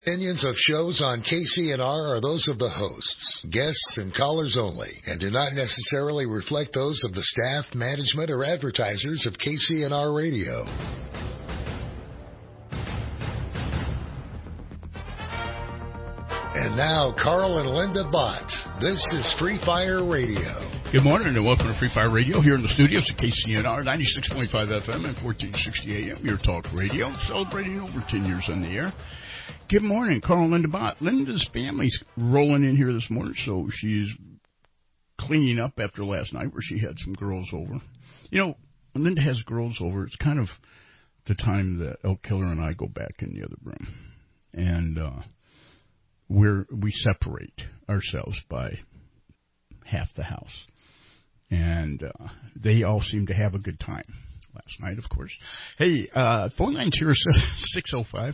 Opinions of shows on KCNR are those of the hosts, guests, and callers only, and do not necessarily reflect those of the staff, management, or advertisers of KCNR Radio. And now, Carl and Linda Bott. This is Free Fire Radio. Good morning and welcome to Free Fire Radio here in the studios at KCNR 96.5 FM and 1460 AM, your talk radio, celebrating over 10 years on the air. Good morning, Carl and Linda Bott. Linda's family's rolling in here this morning, so she's cleaning up after last night where she had some girls over. You know, when Linda has girls over, it's kind of the time that Elk Killer and I go back in the other room. And we separate ourselves by half the house. And they all seem to have a good time last night, of course. Hey, phone line's here, 605.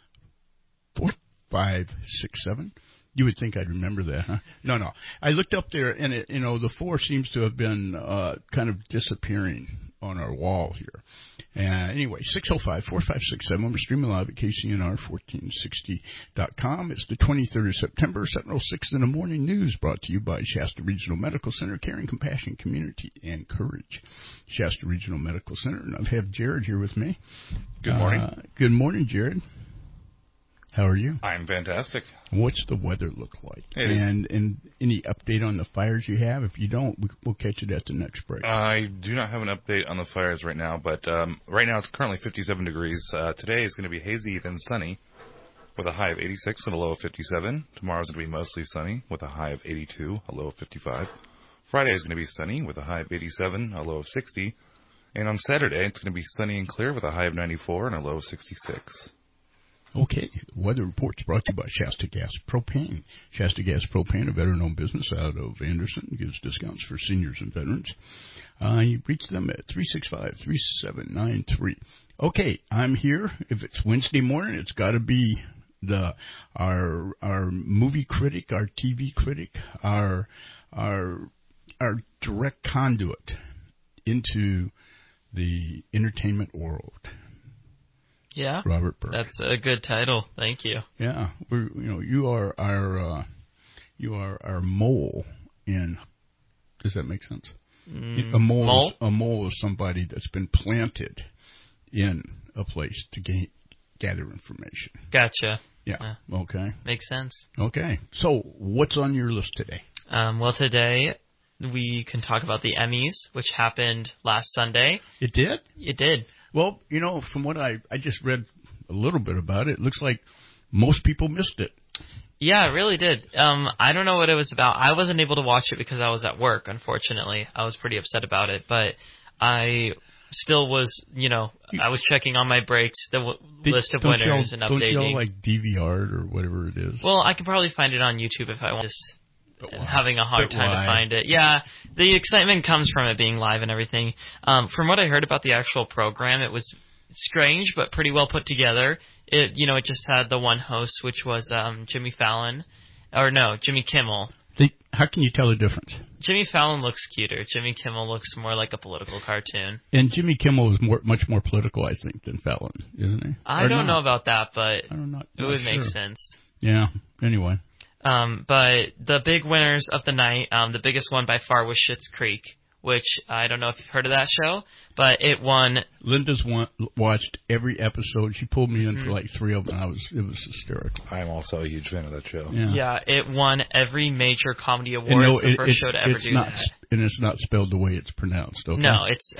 4567. You would think I'd remember that, huh? No. I looked up there, and the 4 seems to have been kind of disappearing on our wall here. Anyway, 605-4567. We're streaming live at KCNR1460.com. It's the 23rd of September, 7:06 in the morning. News brought to you by Shasta Regional Medical Center, caring, compassion, community, and courage. Shasta Regional Medical Center. And I have Jared here with me. Good morning. Good morning, Jared. How are you? I'm fantastic. What's the weather look like? And any update on the fires you have? If you don't, we'll catch it at the next break. I do not have an update on the fires right now, but right now it's currently 57 degrees. Today is going to be hazy, then sunny, with a high of 86 and a low of 57. Tomorrow is going to be mostly sunny, with a high of 82, a low of 55. Friday is going to be sunny, with a high of 87, a low of 60. And on Saturday, it's going to be sunny and clear, with a high of 94 and a low of 66. Okay, weather reports brought to you by Shasta Gas Propane. Shasta Gas Propane, a veteran-owned business out of Anderson, gives discounts for seniors and veterans. You reach them at 365-3793. Okay, I'm here. If it's Wednesday morning, it's got to be our movie critic, our TV critic, our direct conduit into the entertainment world. Yeah, Robert Burke. That's a good title. Thank you. Yeah, you are our mole in. Does that make sense? A mole is somebody that's been planted in a place to gather information. Gotcha. Yeah. Okay. Makes sense. Okay. So, what's on your list today? Well, today we can talk about the Emmys, which happened last Sunday. It did? It did. Well, from what I just read a little bit about it, it looks like most people missed it. Yeah, it really did. I don't know what it was about. I wasn't able to watch it because I was at work, unfortunately. I was pretty upset about it, but I still was, I was checking on my breaks, the list of winners and updating. Don't y'all DVR'd or whatever it is? Well, I can probably find it on YouTube if I want to. Having a hard time to find it. Yeah, the excitement comes from it being live and everything. From what I heard about the actual program, it was strange but pretty well put together. It just had the one host, which was Jimmy Kimmel. How can you tell the difference? Jimmy Fallon looks cuter. Jimmy Kimmel looks more like a political cartoon. And Jimmy Kimmel is much more political, I think, than Fallon, isn't he? I don't know about that, but it would make sense. Yeah. Anyway. But the big winners of the night, the biggest one by far was Schitt's Creek, which I don't know if you've heard of that show, but it won. Linda's watched every episode. She pulled me in for like 3 of them. It was hysterical. I'm also a huge fan of that show. Yeah, it won every major comedy award. It's the first show to ever do that. And it's not spelled the way it's pronounced, okay? No, it's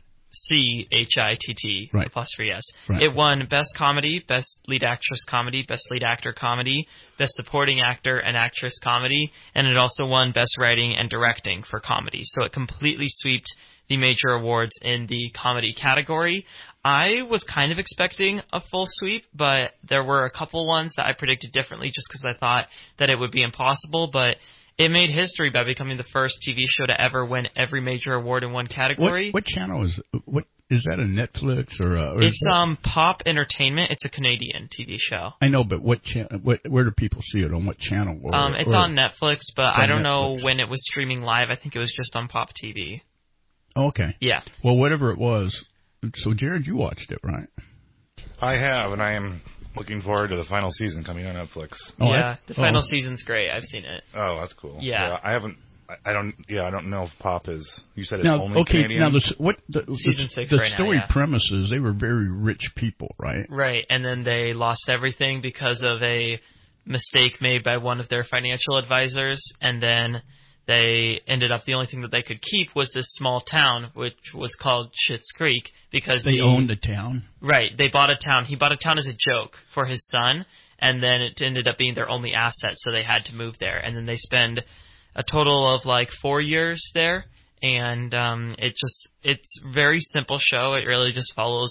CHITT, right. apostrophe S. Right. It won Best Comedy, Best Lead Actress Comedy, Best Lead Actor Comedy, Best Supporting Actor and Actress Comedy, and it also won Best Writing and Directing for Comedy. So it completely swept the major awards in the comedy category. I was kind of expecting a full sweep, but there were a couple ones that I predicted differently just because I thought that it would be impossible, but it made history by becoming the first TV show to ever win every major award in one category. What channel is that? A Netflix or it's Pop Entertainment. It's a Canadian TV show. I know, but where do people see it? On what channel? It's on Netflix, but I don't know when it was streaming live. I think it was just on Pop TV. Okay. Yeah. Well, whatever it was. So, Jared, you watched it, right? I have, and I am Looking forward to the final season coming on Netflix. The final season's great. I've seen it. Oh, that's cool. Yeah. I haven't. I don't know if Pop is. You said it's now, only Canadian. Now, Season 6 the right story now, premises, they were very rich people, right? Right, and then they lost everything because of a mistake made by one of their financial advisors, and then they ended up, the only thing that they could keep was this small town, which was called Schitt's Creek, because they owned the town. Right, they bought a town. He bought a town as a joke for his son, and then it ended up being their only asset, so they had to move there. And then they spend a total of like 4 years there, and it's very simple show. It really just follows,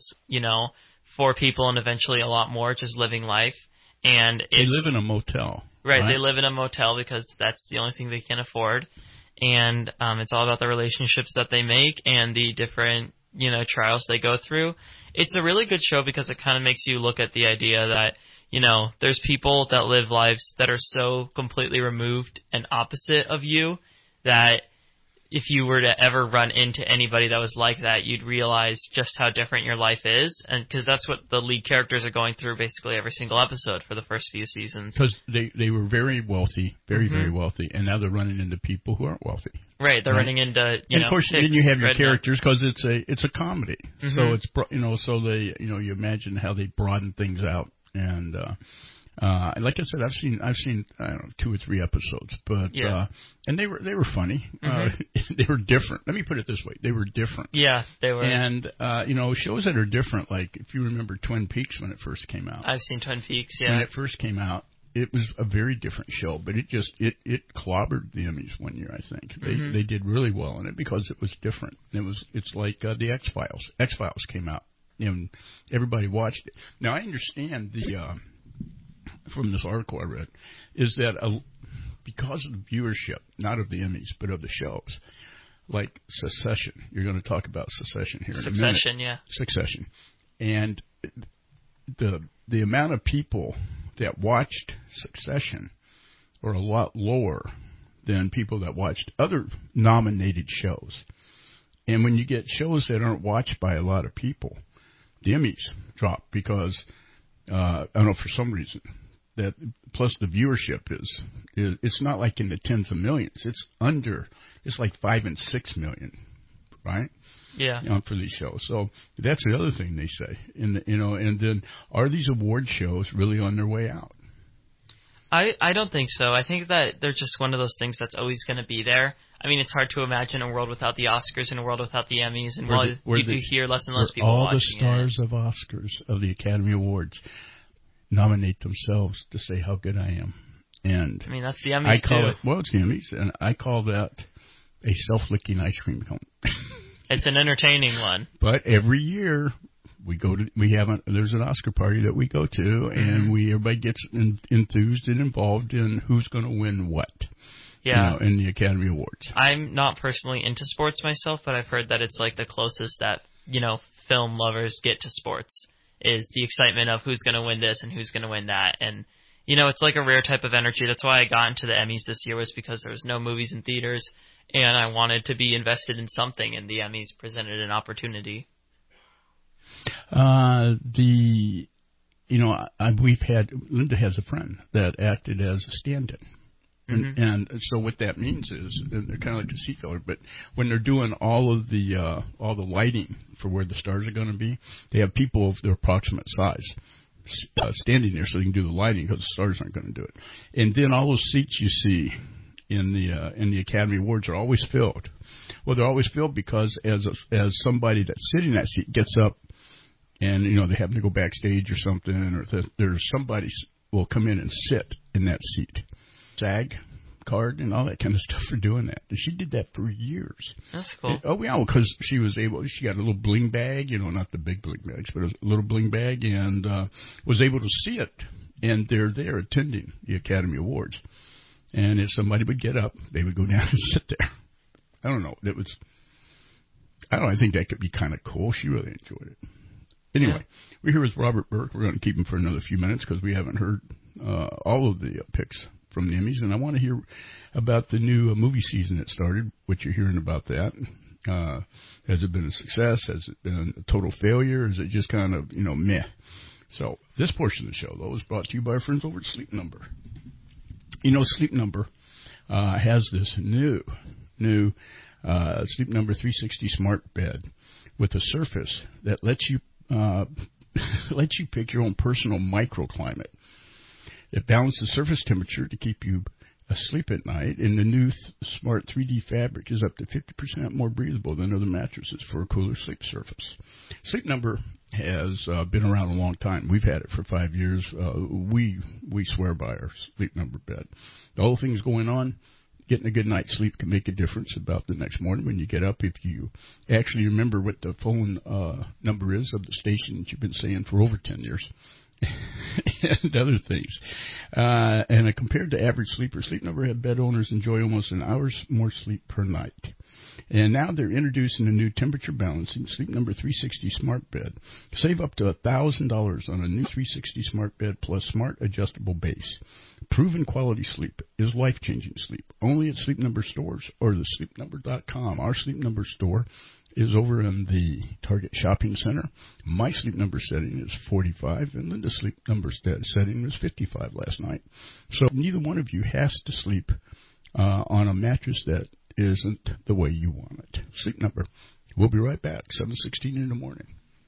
4 people and eventually a lot more just living life. And they live in a motel. Right, they live in a motel because that's the only thing they can afford. And it's all about the relationships that they make and the different, trials they go through. It's a really good show because it kind of makes you look at the idea that, there's people that live lives that are so completely removed and opposite of you that if you were to ever run into anybody that was like that, you'd realize just how different your life is. And because that's what the lead characters are going through basically every single episode for the first few seasons. Because they were very wealthy, very wealthy, and now they're running into people who aren't wealthy. Right, they're running into, and of course, then you have your characters because it's a comedy. So it's so they you imagine how they broaden things out. And like I said, I've seen I don't know 2 or 3 episodes, but and they were funny. They were different. Let me put it this way: they were different. Yeah, they were. And shows that are different, like if you remember Twin Peaks when it first came out. I've seen Twin Peaks. Yeah. When it first came out, it was a very different show, but it clobbered the Emmys one year. I think they did really well in it because it was different. It's like the X-Files. X-Files came out. And everybody watched it. Now, I understand from this article I read, is that because of the viewership, not of the Emmys, but of the shows, like Succession. You're going to talk about Succession here in a minute. Succession, yeah. Succession. And the amount of people that watched Succession are a lot lower than people that watched other nominated shows. And when you get shows that aren't watched by a lot of people, the Emmys drop because, I don't know, for some reason, that plus the viewership is it's not like in the tens of millions. It's like 5 and 6 million, right? Yeah. For these shows. So that's the other thing they say. And then are these award shows really on their way out? I don't think so. I think that they're just one of those things that's always going to be there. I mean, it's hard to imagine a world without the Oscars and a world without the Emmys. And you do hear less and less people watching it. All the stars of Oscars, of the Academy Awards, nominate themselves to say how good I am. And I mean, that's the Emmys, it's the Emmys, and I call that a self-licking ice cream cone. It's an entertaining one. But every year there's an Oscar party that we go to, and everybody gets enthused and involved in who's going to win what. Yeah. In the Academy Awards. I'm not personally into sports myself, but I've heard that it's like the closest that, film lovers get to sports is the excitement of who's going to win this and who's going to win that. And, it's like a rare type of energy. That's why I got into the Emmys this year, was because there was no movies in theaters and I wanted to be invested in something, and the Emmys presented an opportunity. Linda has a friend that acted as a stand-in. And so what that means is, and they're kind of like a seat filler, but when they're doing all the lighting for where the stars are going to be, they have people of their approximate size standing there so they can do the lighting because the stars aren't going to do it. And then all those seats you see in the Academy Awards are always filled. Well, they're always filled because as somebody that's sitting in that seat gets up and they happen to go backstage or something, or there's somebody will come in and sit in that seat. SAG card and all that kind of stuff for doing that. And she did that for years. That's cool. Because she got a little bling bag, not the big bling bags, but a little bling bag, and was able to see it. And they're there attending the Academy Awards. And if somebody would get up, they would go down and sit there. I don't know. I think that could be kind of cool. She really enjoyed it. Anyway, we're here with Robert Burke. We're going to keep him for another few minutes because we haven't heard all of the picks from the Emmys, and I want to hear about the new movie season that started, what you're hearing about that. Has it been a success? Has it been a total failure? Is it just kind of, meh? So This portion of the show, though, is brought to you by our friends over at Sleep Number. You know, Sleep Number has this new Sleep Number 360 smart bed with a surface that lets you pick your own personal microclimate. It balances surface temperature to keep you asleep at night, and the new smart 3D fabric is up to 50% more breathable than other mattresses for a cooler sleep surface. Sleep Number has been around a long time. We've had it for 5 years. We swear by our Sleep Number bed. The whole thing's going on. Getting a good night's sleep can make a difference about the next morning when you get up. If you actually remember what the phone number is of the station that you've been saying for over 10 years. And other things. And compared to average sleepers, Sleep Number had bed owners enjoy almost an hour's more sleep per night. And now they're introducing a new temperature balancing Sleep Number 360 smart bed. Save up to $1,000 on a new 360 smart bed plus smart adjustable base. Proven quality sleep is life-changing sleep. Only at Sleep Number stores or the sleepnumber.com. Our Sleep Number store is over in the Target Shopping Center. My Sleep Number setting is 45, and Linda's Sleep Number setting was 55 last night. So neither one of you has to sleep on a mattress that isn't the way you want it. Sleep Number. We'll be right back, 7:16 in the morning.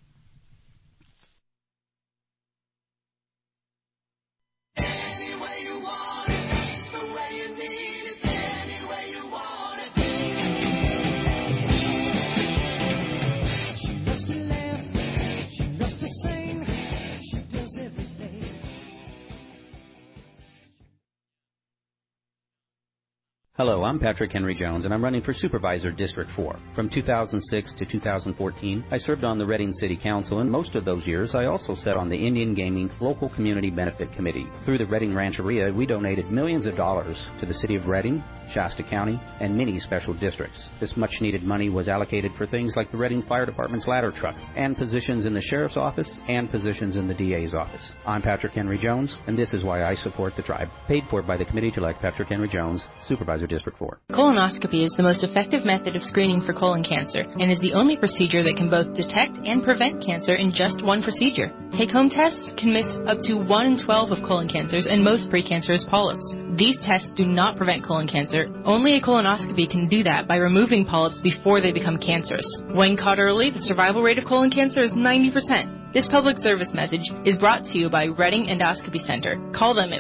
Hello, I'm Patrick Henry Jones, and I'm running for Supervisor District 4. From 2006 to 2014, I served on the Reading City Council, and most of those years I also sat on the Indian Gaming Local Community Benefit Committee. Through the Reading Rancheria, we donated millions of dollars to the City of Reading, Shasta County, and many special districts. This much-needed money was allocated for things like the Reading Fire Department's ladder truck, and positions in the Sheriff's Office, and positions in the DA's office. I'm Patrick Henry Jones, and this is why I support the tribe. Paid for by the committee to elect Patrick Henry Jones, Supervisor District 4. Colonoscopy is the most effective method of screening for colon cancer and is the only procedure that can both detect and prevent cancer in just one procedure. Take-home tests can miss up to 1 in 12 of colon cancers and most precancerous polyps. These tests do not prevent colon cancer. Only a colonoscopy can do that by removing polyps before they become cancerous. When caught early, the survival rate of colon cancer is 90%. This public service message is brought to you by Reading Endoscopy Center. Call them at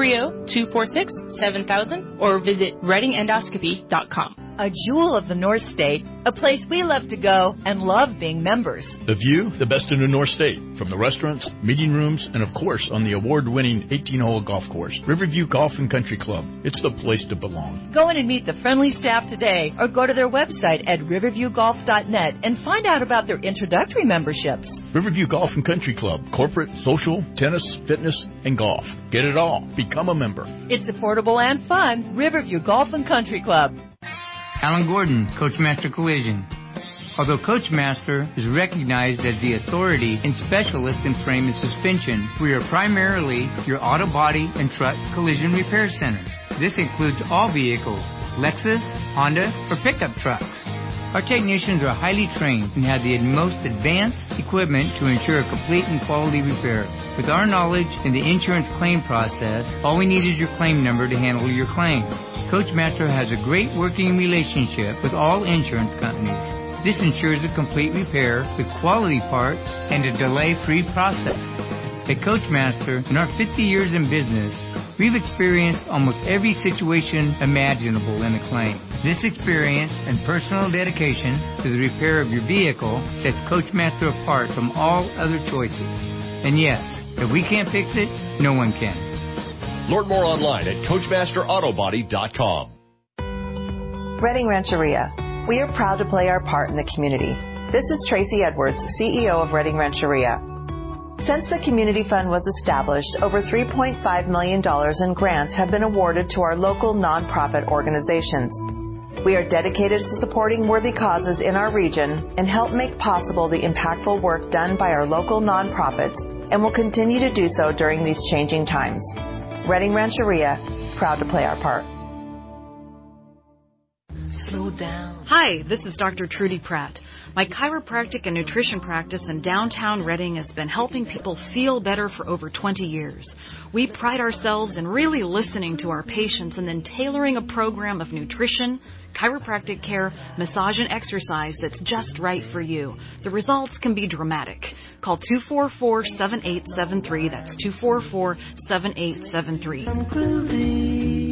530-246-7000 or visit readingendoscopy.com. A jewel of the North State, a place we love to go and love being members. The view, the best in the North State, from the restaurants, meeting rooms, and of course on the award-winning 18-hole golf course, Riverview Golf and Country Club. It's the place to belong. Go in and meet the friendly staff today or go to their website at riverviewgolf.net and find out about their introductory memberships. Riverview Golf and Country Club, corporate, social, tennis, fitness, and golf. Get it all. Become a member. It's affordable and fun. Riverview Golf and Country Club. Alan Gordon, Coachmaster Collision. Although Coachmaster is recognized as the authority and specialist in frame and suspension, we are primarily your auto body and truck collision repair center. This includes all vehicles, Lexus, Honda, or pickup trucks. Our technicians are highly trained and have the most advanced equipment to ensure a complete and quality repair. With our knowledge in the insurance claim process, all we need is your claim number to handle your claim. Coachmaster has a great working relationship with all insurance companies. This ensures a complete repair with quality parts and a delay-free process. At Coachmaster, in our 50 years in business, we've experienced almost every situation imaginable in a claim. This experience and personal dedication to the repair of your vehicle sets Coachmaster apart from all other choices. And yes, if we can't fix it, no one can. Learn more online at CoachmasterAutobody.com. Reading Rancheria. We are proud to play our part in the community. This is Tracy Edwards, CEO of Reading Rancheria. Since the Community Fund was established, over $3.5 million in grants have been awarded to our local nonprofit organizations. We are dedicated to supporting worthy causes in our region and help make possible the impactful work done by our local nonprofits and will continue to do so during these changing times. Reading Rancheria, proud to play our part. Slow down. Hi, this is Dr. Trudy Pratt. My chiropractic and nutrition practice in downtown Reading has been helping people feel better for over 20 years. We pride ourselves in really listening to our patients and then tailoring a program of nutrition, chiropractic care, massage, and exercise that's just right for you. The results can be dramatic. Call 244-7873. That's 244-7873.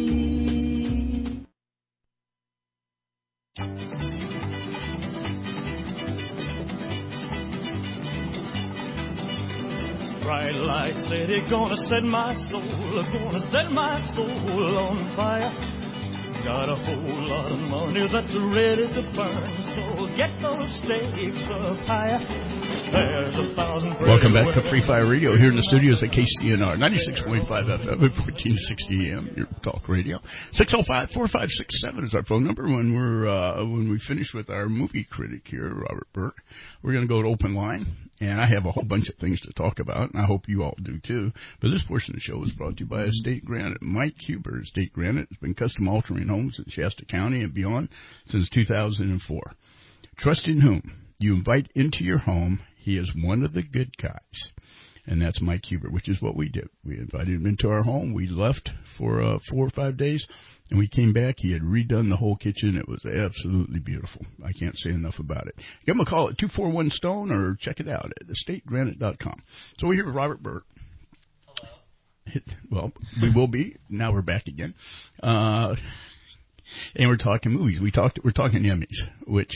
Bright light city, gonna set my soul on fire. Got a whole lot of money that's ready to burn, so get those stakes up higher. There's 1,000. Welcome back to Free Fire Radio here in the studios at KCNR 96.5 FM at 1460 AM, your talk radio. 605-4567 is our phone number. When we finish with our movie critic here, Robert Burke, we're going to go to open line, and I have a whole bunch of things to talk about, and I hope you all do too. But this portion of the show is brought to you by Estate Granite. Mike Huber, Estate Granite, has been custom altering homes in Shasta County and beyond since 2004. Trust in whom you invite into your home. He is one of the good guys, and that's Mike Huber, which is what we did. We invited him into our home. We left for 4 or 5 days, and we came back. He had redone the whole kitchen. It was absolutely beautiful. I can't say enough about it. Give him a call at 241-STONE or check it out at estategranite.com. So we're here with Robert Burke. Well, we will be. Now we're back again. And we're talking movies. We're talking Emmys, which,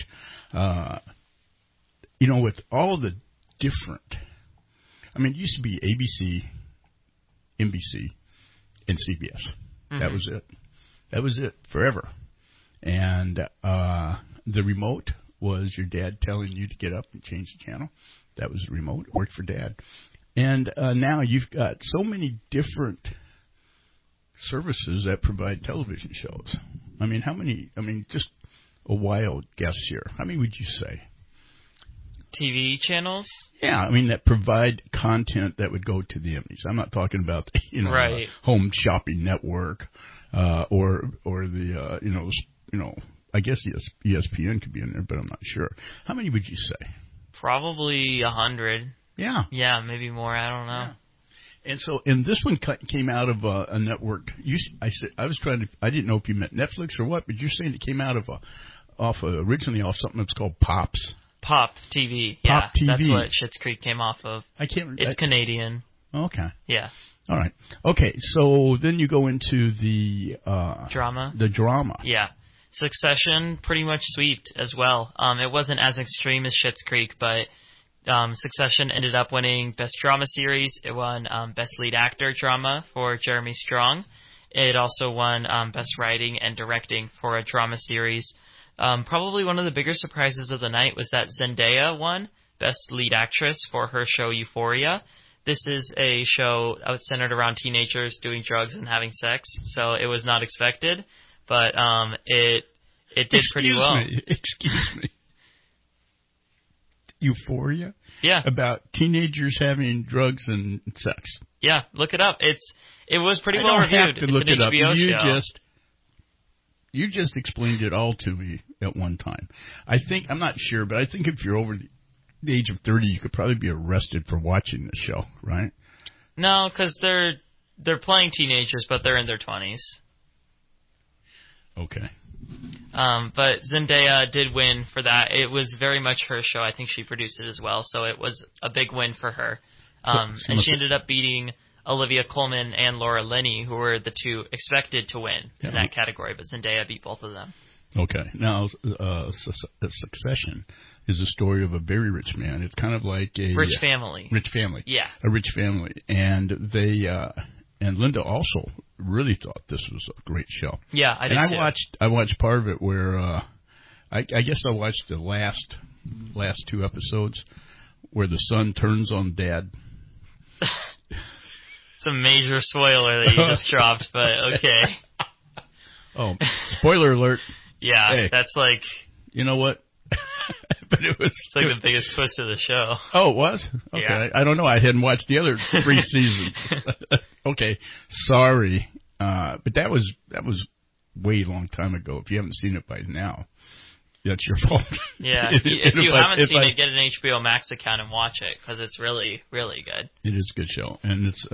with all the different, it used to be ABC, NBC, and CBS. Mm-hmm. That was it forever. And the remote was your dad telling you to get up and change the channel. That was the remote. It worked for Dad. And now you've got so many different services that provide television shows. How many? Just a wild guess here. How many would you say? TV channels? Yeah, that provide content that would go to the Emmys. I'm not talking about right. Home Shopping Network or the I guess ESPN could be in there, but I'm not sure. How many would you say? Probably 100. Yeah. Yeah, maybe more. I don't know. Yeah. And this one came out of a network. I didn't know if you meant Netflix or what, but you're saying it came out of originally off something that's called Pops. Pop TV. Pop TV. That's what Schitt's Creek came off of. It's Canadian. Okay. Yeah. All right. Okay, so then you go into the drama. The drama. Yeah. Succession pretty much sweeped as well. It wasn't as extreme as Schitt's Creek, but Succession ended up winning Best Drama Series. It won Best Lead Actor Drama for Jeremy Strong. It also won Best Writing and Directing for a Drama Series. Probably one of the bigger surprises of the night was that Zendaya won Best Lead Actress for her show Euphoria. This is a show centered around teenagers doing drugs and having sex, so it was not expected, but it did pretty well. Excuse me. Euphoria? Yeah. About teenagers having drugs and sex. Yeah, look it up. It was pretty well reviewed. It's an HBO show. You just explained it all to me at one time. I'm not sure, but I think if you're over the age of 30, you could probably be arrested for watching the show, right? No, because they're playing teenagers, but they're in their 20s. Okay. But Zendaya did win for that. It was very much her show. I think she produced it as well, so it was a big win for her. And she ended up beating Olivia Colman and Laura Linney, who were the two expected to win in that category, but Zendaya beat both of them. Okay. Now, Succession is a story of a very rich man. It's kind of like a rich family. Rich family. Yeah. A rich family. And they and Linda also really thought this was a great show. Yeah, I did too. I watched part of it where I guess I watched the last 2 episodes where the son turns on Dad. It's a major spoiler that you just dropped, but okay. Oh, spoiler alert. Yeah, hey, that's like... You know what? But it's like the biggest twist of the show. Oh, it was? Okay. Yeah. I don't know. I hadn't watched the other 3 seasons. Okay. Sorry. But that was way long time ago. If you haven't seen it by now, that's your fault. Yeah, if you haven't seen it, get an HBO Max account and watch it because it's really, really good. It is a good show, and it's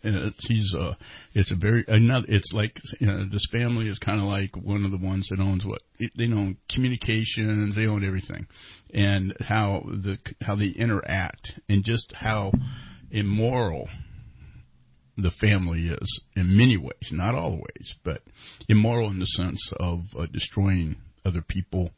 like this family is kind of like one of the ones that owns they own communications, they own everything, and how they interact, and just how immoral the family is in many ways, not all ways, but immoral in the sense of destroying other people,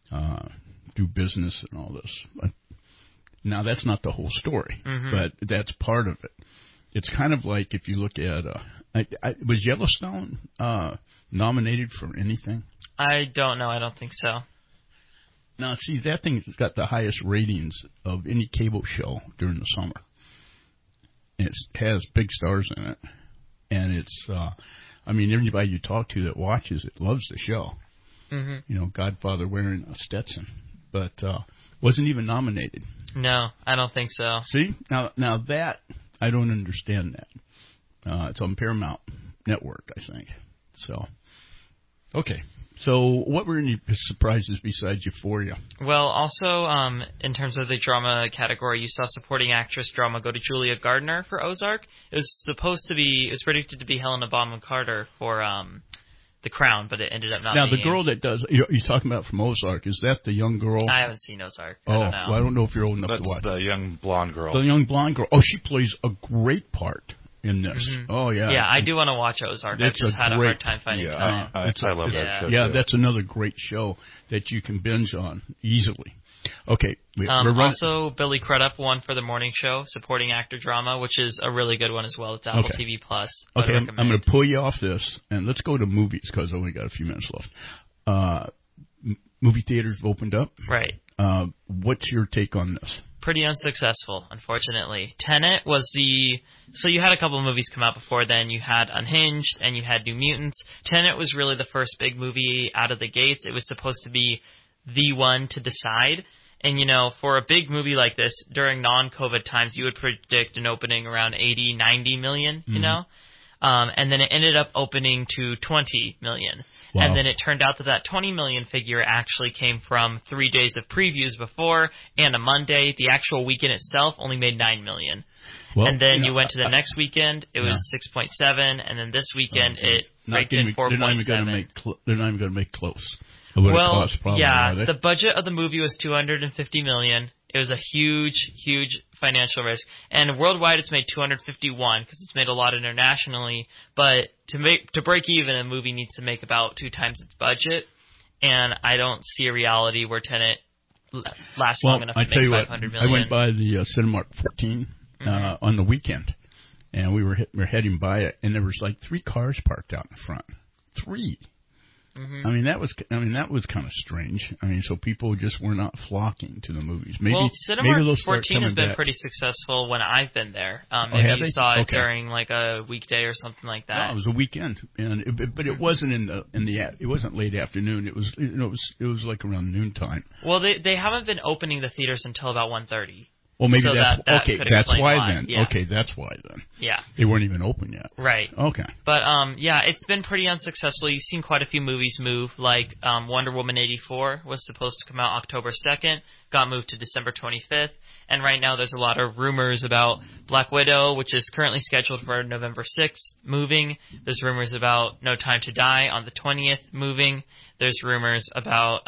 do business and all this. Now, that's not the whole story, but that's part of it. It's kind of like if you look at, was Yellowstone nominated for anything? I don't know. I don't think so. Now, see, that thing's got the highest ratings of any cable show during the summer. It has big stars in it, and it's, everybody you talk to that watches it loves the show. Godfather wearing a Stetson, but wasn't even nominated. No, I don't think so. See, now that I don't understand that. It's on Paramount Network, I think. So, okay. So, what were any surprises besides Euphoria? Well, also, in terms of the drama category, you saw supporting actress drama go to Julia Gardner for Ozark. It was predicted to be Helena Bonham Carter for The Crown, but it ended up not being. Now, the girl that does, you're talking about from Ozark, is that the young girl? I haven't seen Ozark. I don't know. Well, I don't know if you're old enough to watch. That's the young blonde girl. The young blonde girl. Oh, she plays a great part in this. Oh, yeah. Yeah, I do want to watch Ozark. I just had a hard time finding time. I love that show. Yeah, that's another great show that you can binge on easily. Okay. Also, Billy Crudup won for the morning show, supporting actor drama, which is a really good one as well. It's Apple TV Plus. Okay, I'm going to pull you off this, and let's go to movies because I only got a few minutes left. Movie theaters have opened up. Right. What's your take on this? Pretty unsuccessful, unfortunately. Tenet was so you had a couple of movies come out before then. You had Unhinged and you had New Mutants. Tenet was really the first big movie out of the gates. It was supposed to be the one to decide. And, for a big movie like this, during non-COVID times, you would predict an opening around 80, 90 million, and then it ended up opening to 20 million. Wow. And then it turned out that 20 million figure actually came from 3 days of previews before and a Monday. The actual weekend itself only made 9 million. Well, and then you went to the next weekend, it was 6.7, and then this weekend it raked in 4.7. They're not even going to make close. Well, the budget of the movie was $250 million. It was a huge, huge financial risk. And worldwide, it's made $251 because it's made a lot internationally. But to break even, a movie needs to make about 2 times its budget. And I don't see a reality where Tenet lasts long enough to make $500 million. I went by the Cinemark 14 on the weekend, and we were heading by it, and there was like 3 cars parked out in front. 3. I mean, that was kind of strange. I mean, so people just were not flocking to the movies. Maybe Cinemark 14 has been pretty successful when I've been there. Maybe you saw it during like a weekday or something like that. No, it was a weekend, but it wasn't it wasn't late afternoon. It was like around noontime. Well, they haven't been opening the theaters until about 1:30. Well, maybe that's that's why then. Yeah. Okay, that's why then. Yeah. They weren't even open yet. Right. Okay. But, it's been pretty unsuccessful. You've seen quite a few movies move, like Wonder Woman 84 was supposed to come out October 2nd, got moved to December 25th, and right now there's a lot of rumors about Black Widow, which is currently scheduled for November 6th, moving. There's rumors about No Time to Die on the 20th, moving. There's rumors about,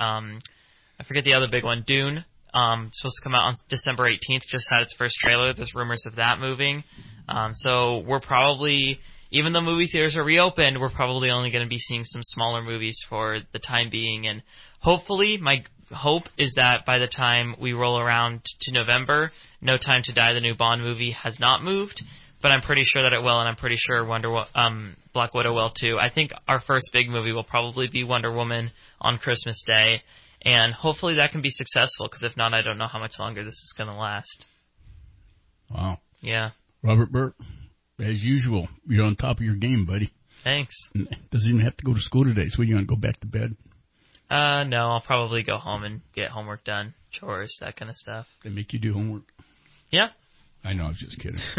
I forget the other big one, Dune. Supposed to come out on December 18th, just had its first trailer. There's rumors of that moving. So we're probably, even though movie theaters are reopened, we're probably only going to be seeing some smaller movies for the time being. And hopefully, my hope is that by the time we roll around to November, No Time to Die, the new Bond movie, has not moved. But I'm pretty sure that it will, and I'm pretty sure Black Widow will too. I think our first big movie will probably be Wonder Woman on Christmas Day. And hopefully that can be successful, because if not, I don't know how much longer this is going to last. Wow. Yeah. Robert Burt, as usual, you're on top of your game, buddy. Thanks. Doesn't even have to go to school today, so you're going to go back to bed? No, I'll probably go home and get homework done, chores, that kind of stuff. They make you do homework? Yeah. I know, I was just kidding.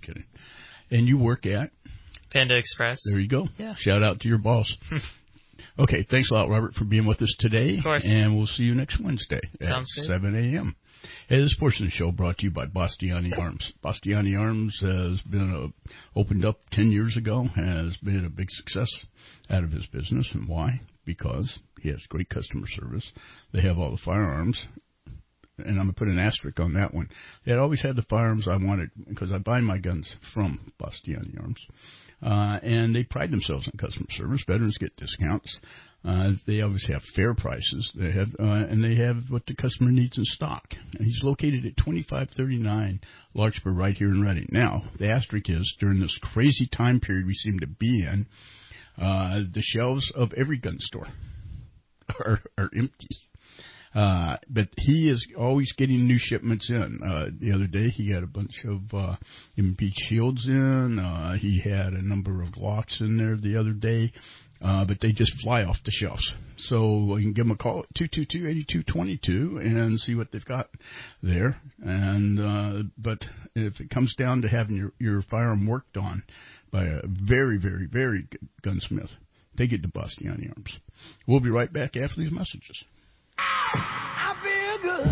And you work at? Panda Express. There you go. Yeah. Shout out to your boss. Okay, thanks a lot, Robert, for being with us today. Of course. And we'll see you next Wednesday at 7 a.m. Hey, this portion of the show brought to you by Bastiani Arms. Bastiani Arms has been opened up 10 years ago, has been a big success out of his business. And why? Because he has great customer service. They have all the firearms. And I'm going to put an asterisk on that one. They had always had the firearms I wanted because I buy my guns from Bastiani Arms. And they pride themselves on customer service. Veterans get discounts. They obviously have fair prices. They have, and they have what the customer needs in stock. And he's located at 2539 Larkspur, right here in Reading. Now, the asterisk is during this crazy time period we seem to be in, the shelves of every gun store are empty. But he is always getting new shipments in. The other day he had a bunch of MP shields in. He had a number of Glocks in there the other day. But they just fly off the shelves. So you can give them a call at 222-8222 and see what they've got there. And but if it comes down to having your firearm worked on by a very, very, very good gunsmith, take it to Bastiani Arms. We'll be right back after these messages. I feel good.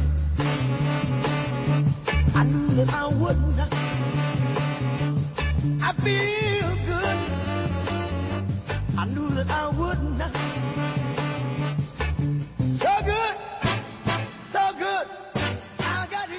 I knew that I wouldn't. I feel good. I knew that I wouldn't. So good. So good. I got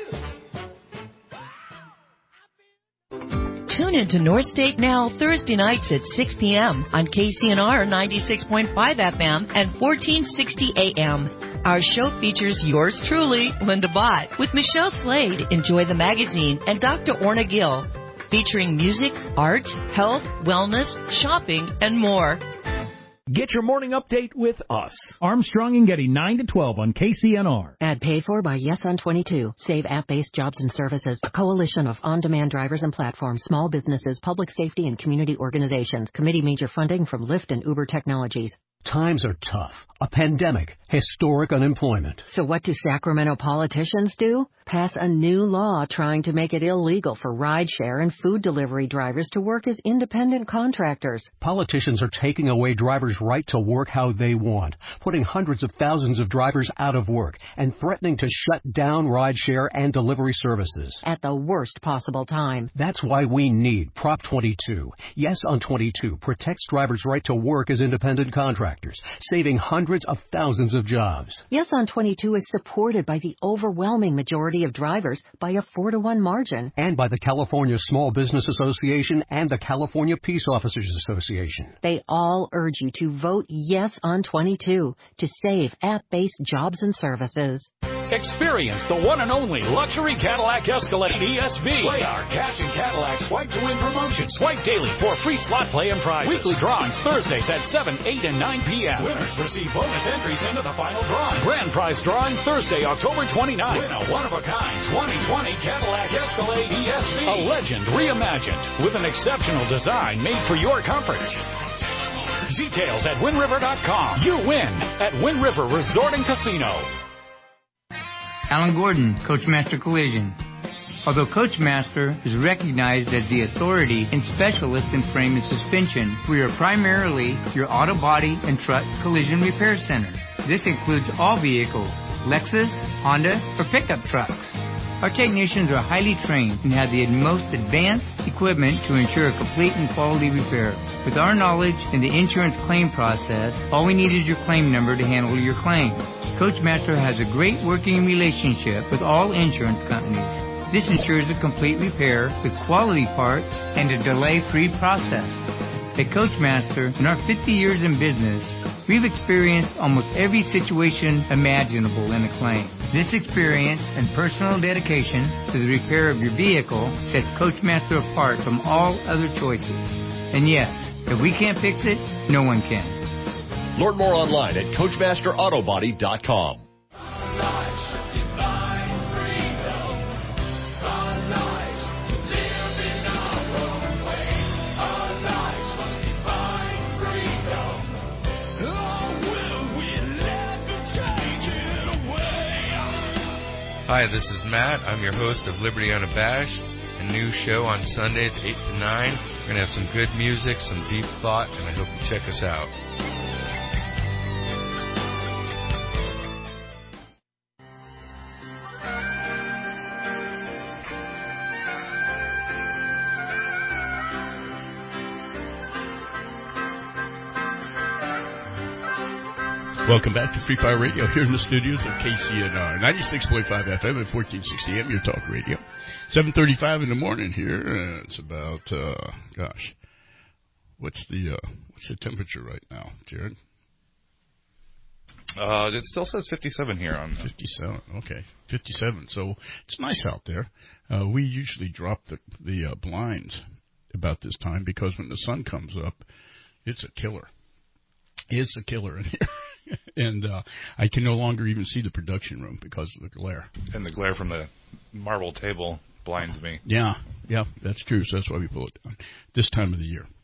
you. Tune into North State Now Thursday nights at 6 p.m. on KCNR 96.5 FM and 1460 AM. Our show features yours truly, Linda Bott, with Michelle Slade, Enjoy the Magazine, and Dr. Orna Gill, featuring music, art, health, wellness, shopping, and more. Get your morning update with us. Armstrong and Getty, 9 to 12 on KCNR. Ad paid for by Yes on 22. Save app-based jobs and services. A coalition of on-demand drivers and platforms, small businesses, public safety, and community organizations. Committee major funding from Lyft and Uber Technologies. Times are tough. A pandemic, historic unemployment. So what do Sacramento politicians do? Pass a new law trying to make it illegal for rideshare and food delivery drivers to work as independent contractors. Politicians are taking away drivers' right to work how they want, putting hundreds of thousands of drivers out of work, and threatening to shut down rideshare and delivery services. At the worst possible time. That's why we need Prop 22. Yes on 22 protects drivers' right to work as independent contractors, saving hundreds of thousands of jobs. Yes on 22 is supported by the overwhelming majority of drivers by a 4-to-1 margin. And by the California Small Business Association and the California Peace Officers Association. They all urge you to vote Yes on 22 to save app-based jobs and services. Experience the one and only luxury Cadillac Escalade ESV. Play our Cash and Cadillac Swipe to Win promotion. Swipe daily for free slot play and prizes. Weekly drawings Thursdays at 7, 8, and 9 p.m. Winners receive bonus entries into the final drawing. Grand prize drawing Thursday, October 29th. Win a one-of-a-kind 2020 Cadillac Escalade ESV. A legend reimagined with an exceptional design made for your comfort. Details at WindRiver.com. You win at Wind River Resort and Casino. Alan Gordon, Coachmaster Collision. Although Coachmaster is recognized as the authority and specialist in frame and suspension, we are primarily your auto body and truck collision repair center. This includes all vehicles, Lexus, Honda, or pickup trucks. Our technicians are highly trained and have the most advanced equipment to ensure a complete and quality repair. With our knowledge in the insurance claim process, all we need is your claim number to handle your claim. Coachmaster has a great working relationship with all insurance companies. This ensures a complete repair with quality parts and a delay-free process. At Coachmaster, in our 50 years in business, we've experienced almost every situation imaginable in a claim. This experience and personal dedication to the repair of your vehicle sets Coachmaster apart from all other choices. And yes, if we can't fix it, no one can. Learn more online at CoachmasterAutobody.com. Hi, this is Matt. I'm your host of Liberty Unabashed, a new show on Sundays 8 to 9. We're going to have some good music, some deep thought, and I hope you check us out. Welcome back to Free Fire Radio here in the studios of KCNR 96.5 FM and 1460 AM, your talk radio. 7:35 in the morning here. It's about what's the temperature right now, Jared? It still says 57 here on 57. Okay, 57. So it's nice out there. We usually drop the blinds about this time because when the sun comes up, it's a killer. It's a killer in here. And I can no longer even see the production room because of the glare. And the glare from the marble table blinds me. Yeah, that's true. So that's why we pull it down this time of the year.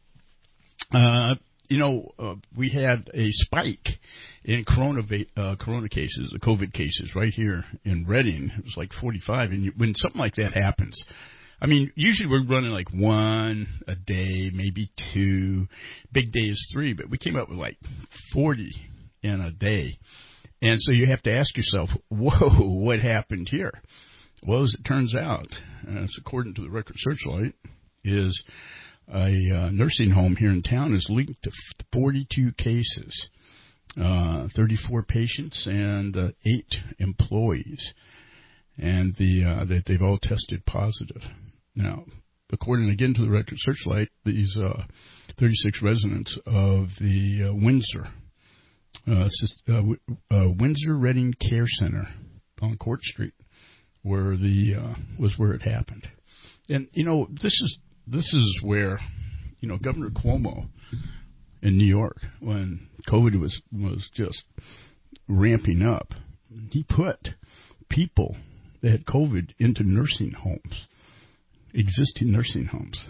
We had a spike in corona cases, the COVID cases, right here in Reading. It was like 45. And when something like that happens, I mean, usually we're running like 1 a day, maybe 2. Big day is 3, but we came up with like 40 in a day. And so you have to ask yourself, whoa, what happened here? Well, as it turns out, it's according to the Record Searchlight, is a nursing home here in town is linked to 42 cases, 34 patients and 8 employees, and that they've all tested positive. Now, according again to the Record Searchlight, these 36 residents of the Windsor Reading Care Center on Court Street was where it happened. And this is where Governor Cuomo in New York, when COVID was just ramping up, he put people that had COVID into nursing homes, existing nursing homes,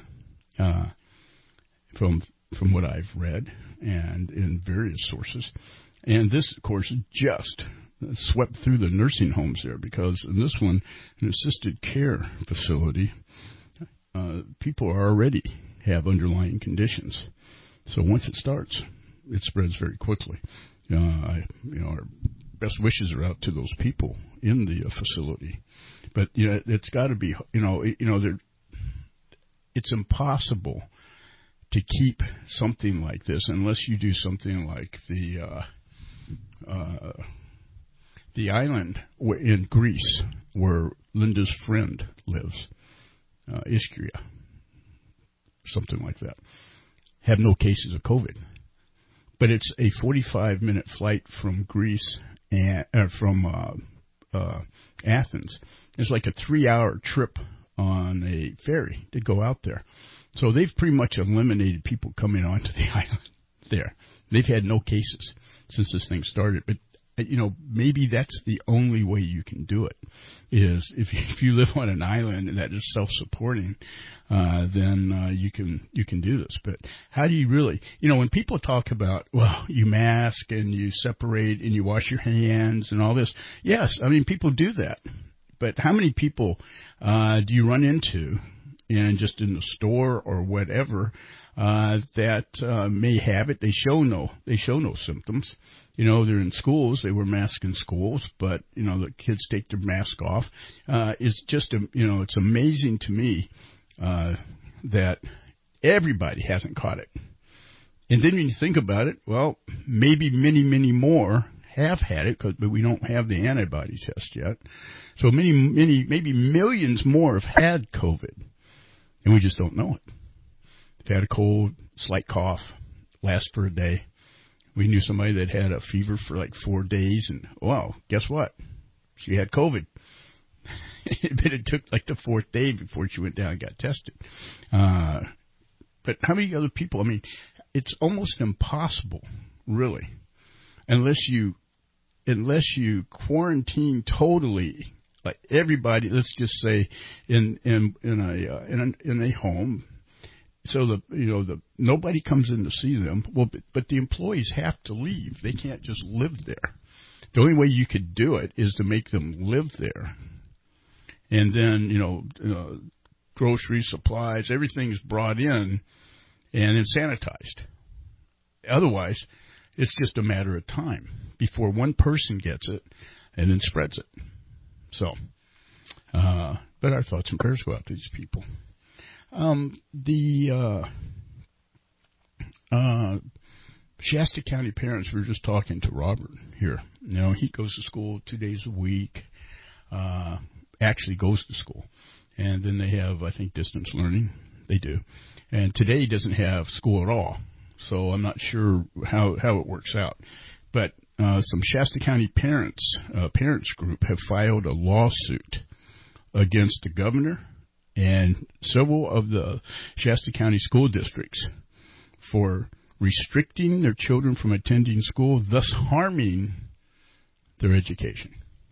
from what I've read and in various sources. And this, of course, just swept through the nursing homes there, because in this one, an assisted care facility, people already have underlying conditions. So once it starts, it spreads very quickly. Our best wishes are out to those people in the facility. But it's got to be, it's impossible to keep something like this unless you do something like the island in Greece where Linda's friend lives, Ischia, something like that, have no cases of COVID. But it's a 45-minute flight from Greece and from Athens. It's like a 3-hour trip on a ferry to go out there. So they've pretty much eliminated people coming onto the island there. They've had no cases since this thing started. But, maybe that's the only way you can do it, is if you live on an island that is self-supporting, then you can do this. But how do you really, when people talk about, well, you mask and you separate and you wash your hands and all this, yes, I mean, people do that. But how many people do you run into, and just in the store or whatever, that may have it? They show no symptoms. They're in schools. They wear masks in schools, but the kids take their mask off. It's just it's amazing to me that everybody hasn't caught it. And then when you think about it, well, maybe many, many more have had it, but we don't have the antibody test yet. So maybe millions more have had COVID, and we just don't know it. They've had a cold, slight cough, lasts for a day. We knew somebody that had a fever for like 4 days, and wow, guess what? She had COVID. But it took like the 4th day before she went down and got tested. But how many other people? I mean, it's almost impossible, really, unless you quarantine totally, like everybody. Let's just say in a home. So nobody comes in to see them. Well, but the employees have to leave. They can't just live there. The only way you could do it is to make them live there. And then, grocery supplies, everything's brought in and it's sanitized. Otherwise, it's just a matter of time before one person gets it and then spreads it. So, but our thoughts and prayers go out to these people. Shasta County parents, we were just talking to Robert here. You know, he goes to school 2 days a week, actually goes to school. And then they have, I think, distance learning. They do. And today he doesn't have school at all. So I'm not sure how it works out. But some Shasta County parents group have filed a lawsuit against the governor and several of the Shasta County school districts for restricting their children from attending school, thus harming their education.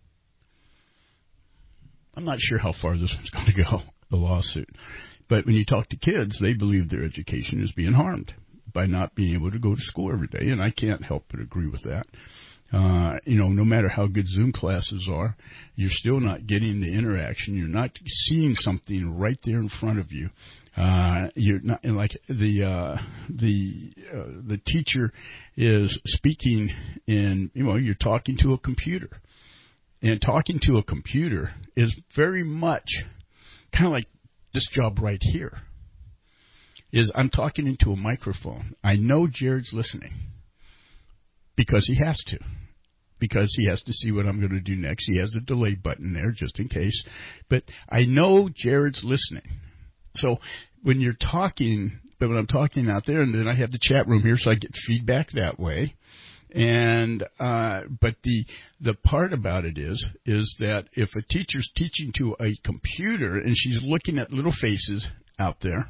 I'm not sure how far this one's going to go, the lawsuit. But when you talk to kids, they believe their education is being harmed by not being able to go to school every day, and I can't help but agree with that. No matter how good Zoom classes are, you're still not getting the interaction. You're not seeing something right there in front of you. You're not like the teacher is speaking in, you're talking to a computer. And talking to a computer is very much kind of like this job right here. Is I'm talking into a microphone. I know Jared's listening because he has to. Because he has to see what I'm going to do next. He has a delay button there just in case. But I know Jared's listening. So when you're talking, but when I'm talking out there, and then I have the chat room here so I get feedback that way. And but the part about it is that if a teacher's teaching to a computer and she's looking at little faces out there,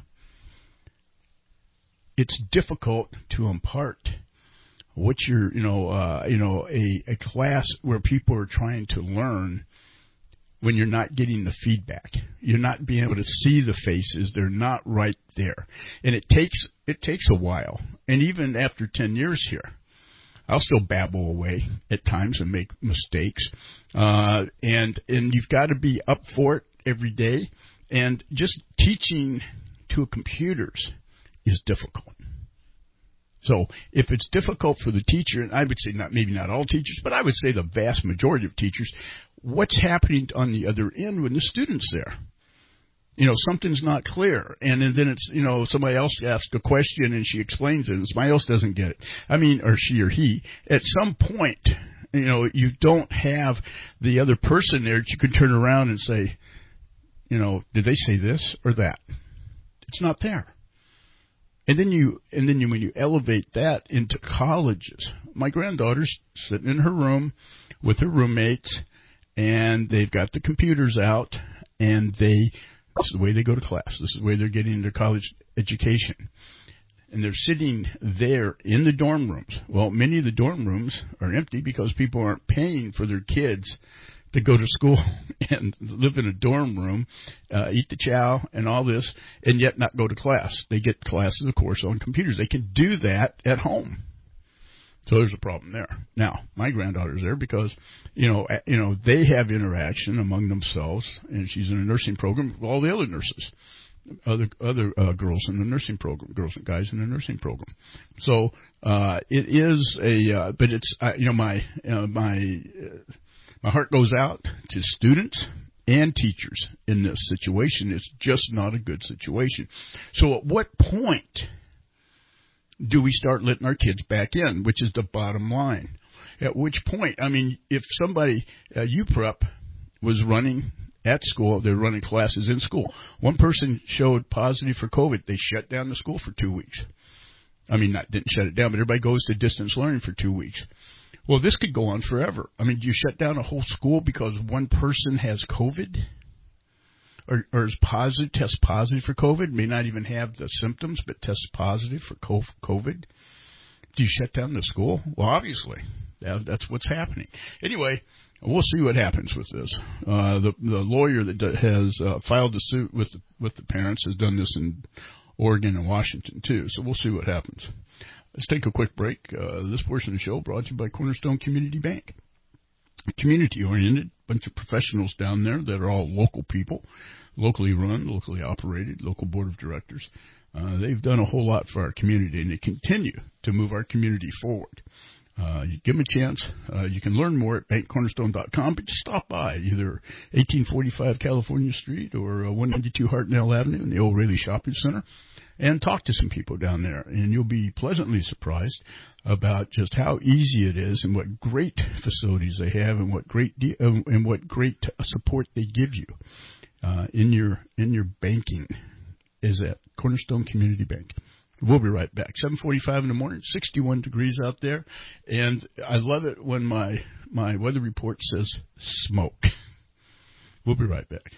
it's difficult to impart what you're, a class where people are trying to learn when you're not getting the feedback. You're not being able to see the faces. They're not right there. And it takes a while. And even after 10 years here, I'll still babble away at times and make mistakes. And you've got to be up for it every day. And just teaching to computers is difficult. So if it's difficult for the teacher, and I would say maybe not all teachers, but I would say the vast majority of teachers, what's happening on the other end when the student's there? Something's not clear. And then it's, somebody else asks a question and she explains it and somebody else doesn't get it. Or she or he. At some point, you don't have the other person there that you can turn around and say, did they say this or that? It's not there. And then when you elevate that into colleges, my granddaughter's sitting in her room with her roommates, and they've got the computers out, and this is the way they go to class. This is the way they're getting their college education. And they're sitting there in the dorm rooms. Well, many of the dorm rooms are empty because people aren't paying for their kids to go to school and live in a dorm room, eat the chow and all this, and yet not go to class. They get classes, of course, on computers. They can do that at home. So there's a problem there. Now, my granddaughter's there because, they have interaction among themselves, and she's in a nursing program with all the other nurses, other girls in the nursing program, girls and guys in the nursing program. So it is but it's my heart goes out to students and teachers in this situation. It's just not a good situation. So at what point do we start letting our kids back in, which is the bottom line? At which point, if somebody, UPrep was running at school, they're running classes in school. One person showed positive for COVID. They shut down the school for 2 weeks. Didn't shut it down, but everybody goes to distance learning for 2 weeks. Well, this could go on forever. Do you shut down a whole school because one person has COVID? Or is positive, test positive for COVID, may not even have the symptoms, but test positive for COVID? Do you shut down the school? Well, obviously, that's what's happening. Anyway, we'll see what happens with this. The lawyer that has filed the suit with the parents has done this in Oregon and Washington, too. So we'll see what happens. Let's take a quick break. This portion of the show brought to you by Cornerstone Community Bank. Community-oriented, bunch of professionals down there that are all local people, locally run, locally operated, local board of directors. They've done a whole lot for our community, and they continue to move our community forward. You give them a chance. You can learn more at bankcornerstone.com, but just stop by either 1845 California Street or 192 Hartnell Avenue in the O'Reilly Shopping Center. and talk to some people down there, and you'll be pleasantly surprised about just how easy it is and what great facilities they have and what great support they give you in your banking is at Cornerstone Community Bank. We'll be right back. 7:45 in the morning, 61 degrees out there, and I love it when my weather report says smoke. We'll be right back.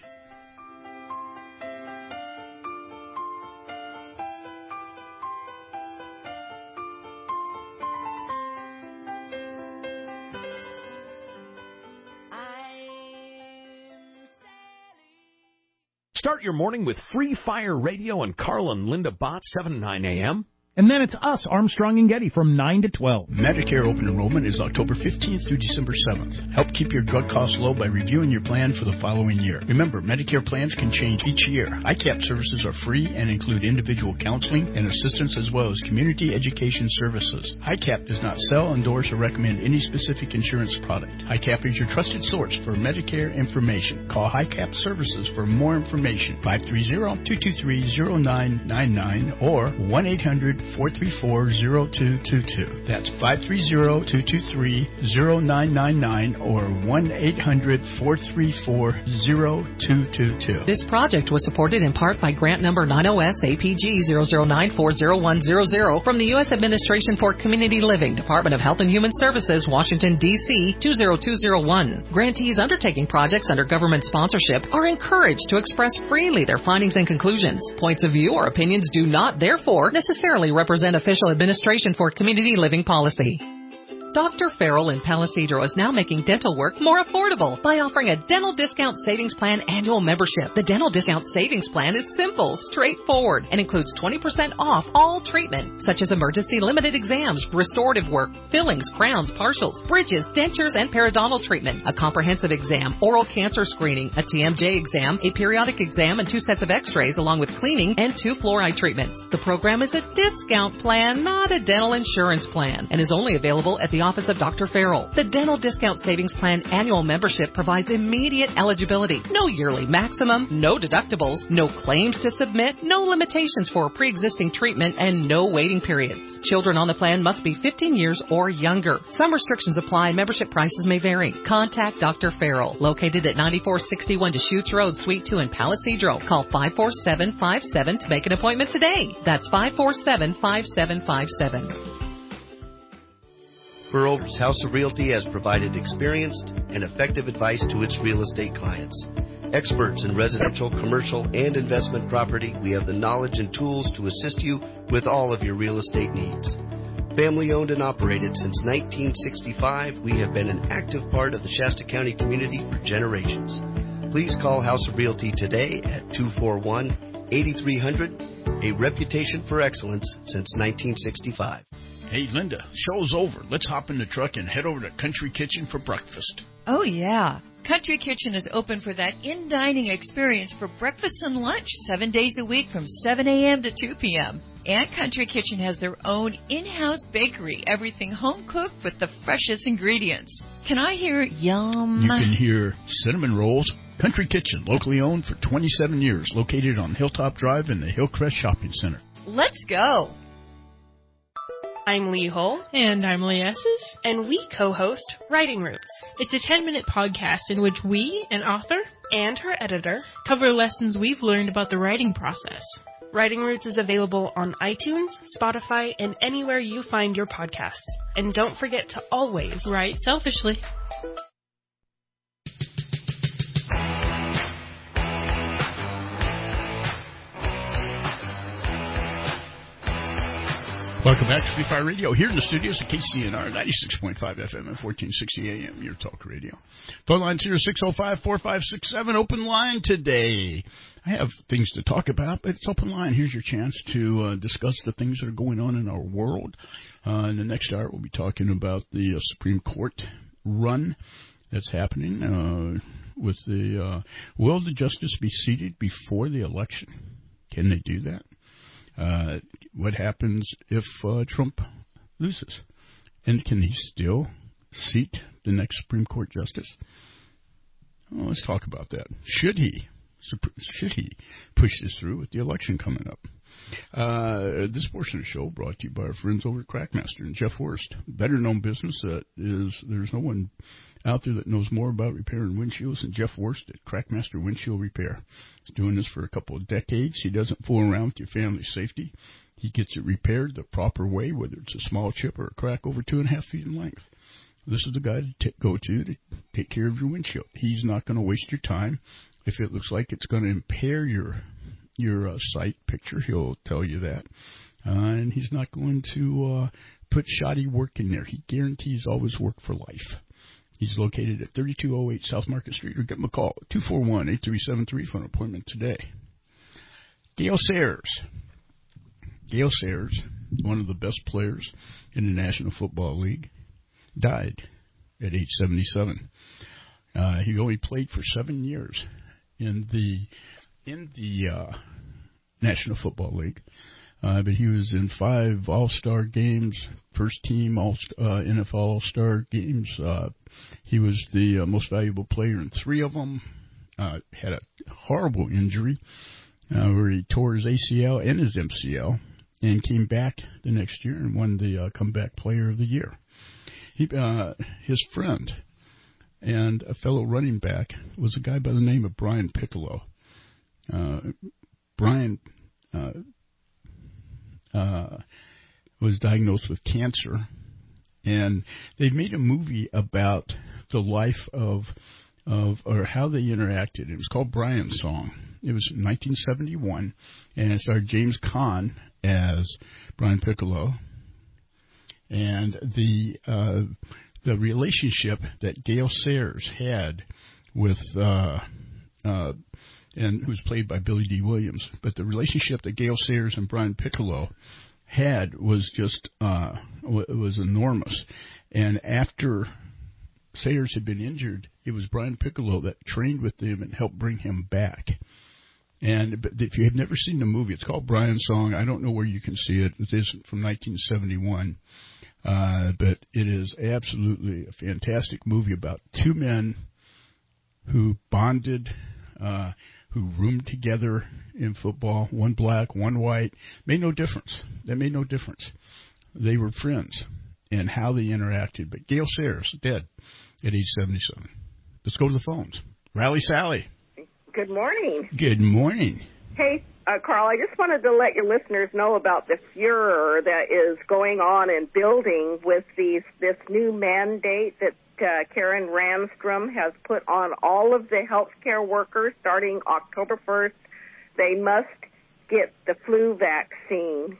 Start your morning with Free Fire Radio and Carl and Linda Bott, 7 to 9 a.m. And then it's us, Armstrong and Getty, from 9 to 12. Medicare open enrollment is October 15th through December 7th. Help keep your drug costs low by reviewing your plan for the following year. Remember, Medicare plans can change each year. ICAP services are free and include individual counseling and assistance as well as community education services. ICAP does not sell, endorse, or recommend any specific insurance product. ICAP is your trusted source for Medicare information. Call ICAP Services for more information. 530-223-0999 or 1-800-434-0222. That's 530-223-0999 or 1-800-434-0222. This project was supported in part by grant number 90S-APG-00940100 from the U.S. Administration for Community Living, Department of Health and Human Services, Washington, D.C. 20201. Grantees undertaking projects under government sponsorship are encouraged to express freely their findings and conclusions. Points of view or opinions do not, therefore, necessarily represent official administration for community living policy. Dr. Farrell in Palisadro is now making dental work more affordable by offering a Dental Discount Savings Plan annual membership. The Dental Discount Savings Plan is simple, straightforward, and includes 20% off all treatment, such as emergency limited exams, restorative work, fillings, crowns, partials, bridges, dentures, and periodontal treatment, a comprehensive exam, oral cancer screening, a TMJ exam, a periodic exam, and 2 sets of x-rays, along with cleaning and 2 fluoride treatments. The program is a discount plan, not a dental insurance plan, and is only available at the office of Dr. Farrell. The Dental Discount Savings Plan annual membership provides immediate eligibility. No yearly maximum, no deductibles, no claims to submit, no limitations for pre-existing treatment, and no waiting periods. Children on the plan must be 15 years or younger. Some restrictions apply. Membership prices may vary. Contact Dr. Farrell, located at 9461 Deschutes Road, Suite 2 in Palisadro. Call 54757 to make an appointment today. That's 547-5757. Burroughs House of Realty has provided experienced and effective advice to its real estate clients. Experts in residential, commercial, and investment property, we have the knowledge and tools to assist you with all of your real estate needs. Family owned and operated since 1965, we have been an active part of the Shasta County community for generations. Please call House of Realty today at 241-8300, a reputation for excellence since 1965. Hey, Linda, show's over. Let's hop in the truck and head over to Country Kitchen for breakfast. Oh, yeah. Country Kitchen is open for that in-dining experience for breakfast and lunch 7 days a week from 7 a.m. to 2 p.m. And Country Kitchen has their own in-house bakery, everything home-cooked with the freshest ingredients. Can I hear yum? You can hear cinnamon rolls. Country Kitchen, locally owned for 27 years, located on Hilltop Drive in the Hillcrest Shopping Center. Let's go. I'm Lee Hull. And I'm Lee Esses. And we co-host Writing Roots. It's a 10-minute podcast in which we, an author, and her editor, cover lessons we've learned about the writing process. Writing Roots is available on iTunes, Spotify, and anywhere you find your podcasts. And don't forget to always write selfishly. Welcome back to Free Fire Radio here in the studios at KCNR 96.5 FM and 1460 AM, your talk radio. Phone line 0605-4567, open line today. I have things to talk about, but it's open line. Here's your chance to discuss the things that are going on in our world. In the next hour, we'll be talking about the Supreme Court run that's happening with the will the justice be seated before the election? Can they do that? What happens if Trump loses? And can he still seat the next Supreme Court justice? Well, let's talk about that. Should he push this through with the election coming up? This portion of the show brought to you by our friends over at Crackmaster and Jeff Worst. Better known business that is, there's no one out there that knows more about repairing windshields than Jeff Worst at Crackmaster Windshield Repair. He's doing this for a couple of decades. He doesn't fool around with your family's safety. He gets it repaired the proper way, whether it's a small chip or a crack over 2.5 feet in length. This is the guy to go to take care of your windshield. He's not going to waste your time. If it looks like it's going to impair your sight picture, he'll tell you that. And he's not going to put shoddy work in there. He guarantees always work for life. He's located at 3208 South Market Street, or give him a call, 241-8373 for an appointment today. Gale Sayers. Gale Sayers, one of the best players in the National Football League, died at age 77. He only played for 7 years in the National Football League, but he was in 5 All-Star games, first team NFL All-Star games. He was the most valuable player in 3 of them. Had a horrible injury where he tore his ACL and his MCL, and came back the next year and won the Comeback Player of the Year. His friend and a fellow running back was a guy by the name of Brian Piccolo. Brian was diagnosed with cancer, and they made a movie about the life of or how they interacted. It was called Brian's Song. It was in 1971, and it starred James Caan as Brian Piccolo. And the relationship that Gale Sayers had with and who was played by Billy D. Williams, but the relationship that Gale Sayers and Brian Piccolo had was just was enormous. And after Sayers had been injured, it was Brian Piccolo that trained with him and helped bring him back. And if you have never seen the movie, it's called Brian's Song. I don't know where you can see it. It is from 1971. But it is absolutely a fantastic movie about 2 men who bonded, who roomed together in football, one black, one white. Made no difference. That made no difference. They were friends and how they interacted. But Gale Sayers, dead at age 77. Let's go to the phones. Rally Sally. Good morning. Good morning. Hey, Carl, I just wanted to let your listeners know about the furor that is going on in building with this new mandate that Karen Ramstrom has put on all of the healthcare workers starting October 1st. They must get the flu vaccine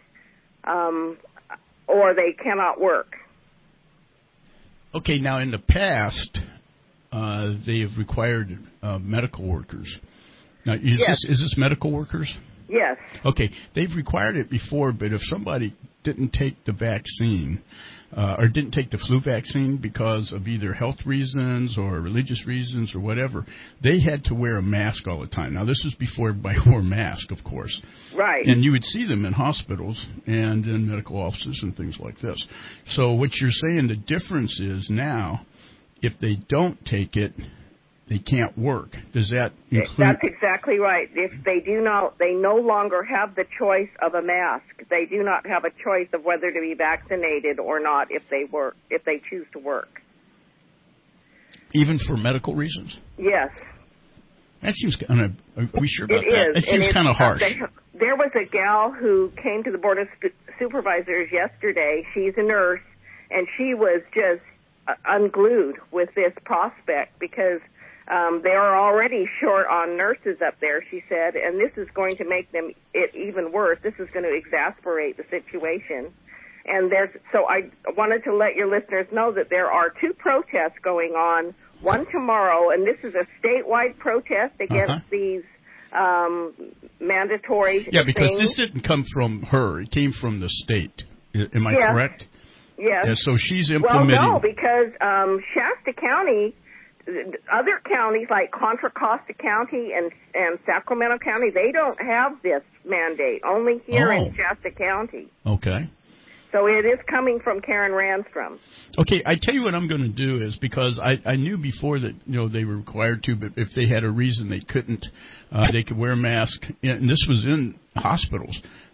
or they cannot work. Okay, now in the past, they have required medical workers. Now, is this medical workers? Yes. Okay, they've required it before, but if somebody didn't take the vaccine or didn't take the flu vaccine because of either health reasons or religious reasons or whatever, they had to wear a mask all the time. Now, this was before everybody wore a mask, of course. Right. And you would see them in hospitals and in medical offices and things like this. So what you're saying, the difference is now, if they don't take it, they can't work. Does that include... That's exactly right. If they do not, they no longer have the choice of a mask. They do not have a choice of whether to be vaccinated or not if they choose to work. Even for medical reasons? Yes. That seems kind of... Are we sure about that? It seems kind of harsh. There was a gal who came to the Board of Supervisors yesterday. She's a nurse, and she was just unglued with this prospect because they are already short on nurses up there, she said, and this is going to make it even worse. This is going to exasperate the situation. And so I wanted to let your listeners know that there are 2 protests going on, one tomorrow, and this is a statewide protest against these mandatory Yeah, because things. this didn't come from her. It came from the state. Am I correct? Yes. Yeah, so she's implementing... Well, no, because Shasta County... Other counties like Contra Costa County and Sacramento County, they don't have this mandate, only here in Shasta County. Okay. So it is coming from Karen Ramstrom. Okay, I tell you what I'm going to do is, because I knew before that they were required to, but if they had a reason they couldn't, they could wear a mask. And this was in hospitals.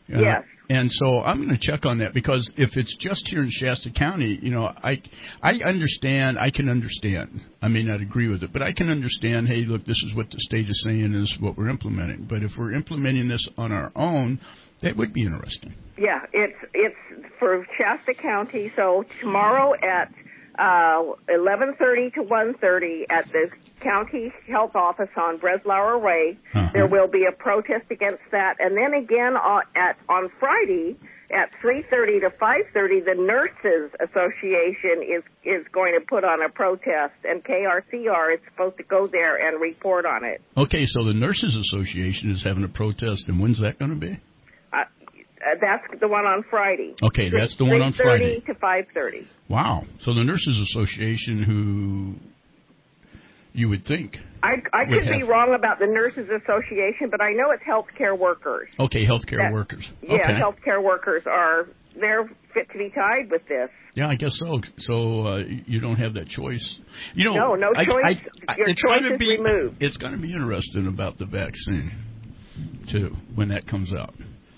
Yes. And so I'm going to check on that, because if it's just here in Shasta County, I understand. I can understand. I may not agree with it, but I can understand, hey, look, this is what the state is saying, is what we're implementing. But if we're implementing this on our own, that would be interesting. Yeah, it's for Shasta County. So tomorrow at 11:30 to 1:30 at the county health office on Breslauer Way, there will be a protest against that, and then again on Friday at 3:30 to 5:30, the Nurses Association is going to put on a protest, and KRCR is supposed to go there and report on it. Okay, so the Nurses Association is having a protest, and when's that going to be? That's the one on Friday. Okay, that's the one on Friday. 3:30 to 5:30. Wow. So the Nurses Association, who you would think... I could be wrong about the Nurses Association, but I know it's healthcare workers. Okay, healthcare workers. Yeah, okay. Healthcare workers they're fit to be tied with this. Yeah, I guess so. So you don't have that choice. No choice. Your choice is removed. It's going to be interesting about the vaccine, too, when that comes out.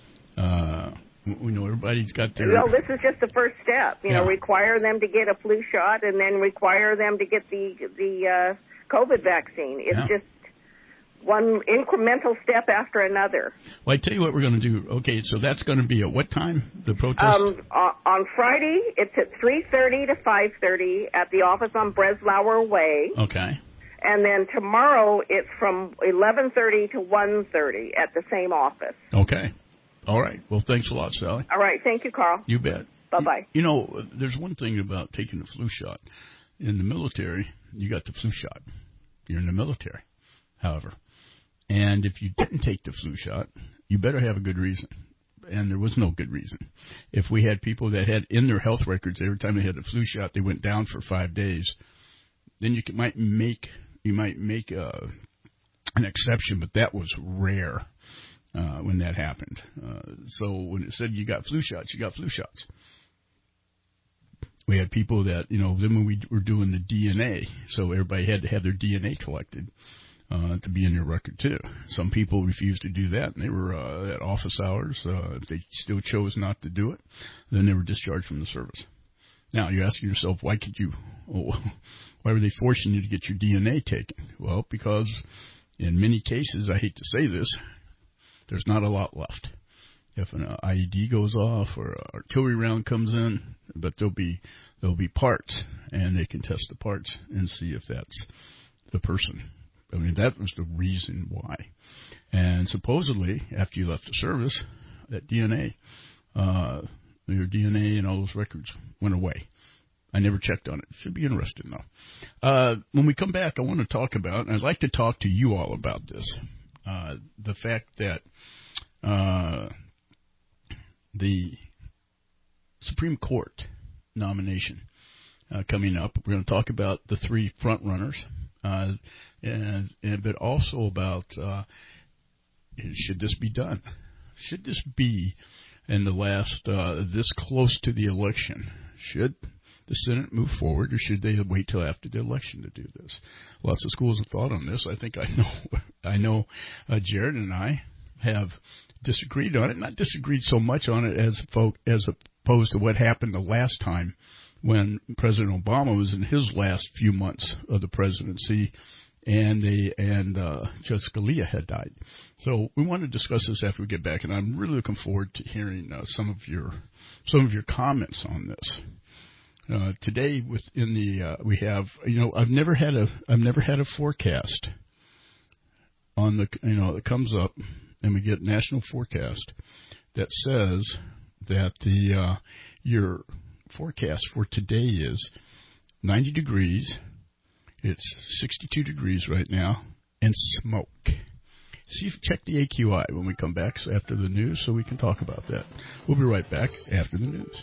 We know everybody's got their... Well, this is just the first step. Require them to get a flu shot and then require them to get the COVID vaccine. It's just one incremental step after another. Well, I tell you what we're going to do. Okay, so that's going to be at what time, the protest? On Friday, it's at 3:30 to 5:30 at the office on Breslauer Way. Okay. And then tomorrow, it's from 11:30 to 1:30 at the same office. Okay. All right. Well, thanks a lot, Sally. All right. Thank you, Carl. You bet. Bye-bye. There's one thing about taking the flu shot. In the military, you got the flu shot. You're in the military, however. And if you didn't take the flu shot, you better have a good reason. And there was no good reason. If we had people that had in their health records, every time they had the flu shot, they went down for 5 days, then you might make an exception, but that was rare. When that happened. So when it said you got flu shots, you got flu shots. We had people that, then when we were doing the DNA, so everybody had to have their DNA collected to be in your record too. Some people refused to do that, and they were at office hours. If they still chose not to do it, then they were discharged from the service. Now, you're asking yourself, why were they forcing you to get your DNA taken? Well, because in many cases, I hate to say this, there's not a lot left. If an IED goes off or an artillery round comes in, but there'll be parts, and they can test the parts and see if that's the person. I mean, that was the reason why. And supposedly, after you left the service, that DNA, your DNA and all those records went away. I never checked on it. Should be interesting, though. When we come back, I want to talk about, and I'd like to talk to you all about this. The fact that the Supreme Court nomination coming up, we're going to talk about the three front runners, but also about should this be done? Should this be in the last this close to the election? Should the Senate move forward, or should they wait till after the election to do this? Lots of schools of thought on this. I think I know Jared and I have disagreed on it. Not disagreed so much on it as opposed to what happened the last time when President Obama was in his last few months of the presidency, and Judge Scalia had died. So we want to discuss this after we get back, and I'm really looking forward to hearing some of your comments on this. Today, we have, I've never had a forecast on that comes up, and we get national forecast that says that your forecast for today is 90 degrees. It's 62 degrees right now, and smoke. Check the AQI when we come back after the news, so we can talk about that. We'll be right back after the news.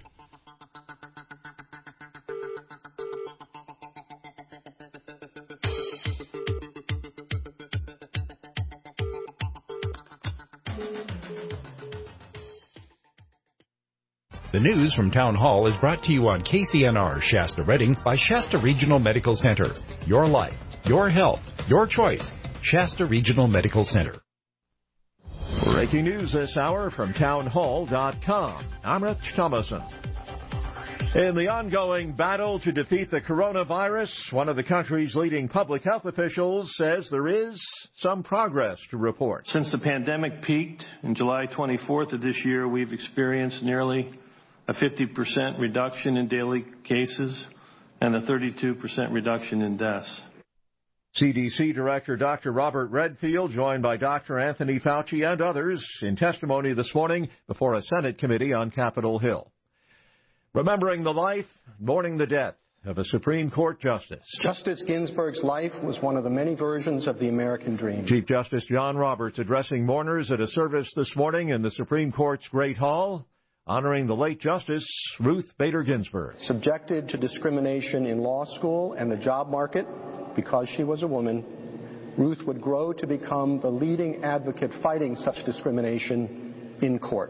The news from Town Hall is brought to you on KCNR Shasta Redding by Shasta Regional Medical Center. Your life, your health, your choice. Shasta Regional Medical Center. Breaking news this hour from townhall.com. I'm Rich Thomason. In the ongoing battle to defeat the coronavirus, one of the country's leading public health officials says there is some progress to report. Since the pandemic peaked in July 24th of this year, we've experienced nearly a 50% reduction in daily cases and a 32% reduction in deaths. CDC Director Dr. Robert Redfield, joined by Dr. Anthony Fauci and others in testimony this morning before a Senate committee on Capitol Hill. Remembering the life, mourning the death of a Supreme Court justice. Justice Ginsburg's life was one of the many versions of the American dream. Chief Justice John Roberts addressing mourners at a service this morning in the Supreme Court's Great Hall, honoring the late Justice Ruth Bader Ginsburg. Subjected to discrimination in law school and the job market because she was a woman, Ruth would grow to become the leading advocate fighting such discrimination in court.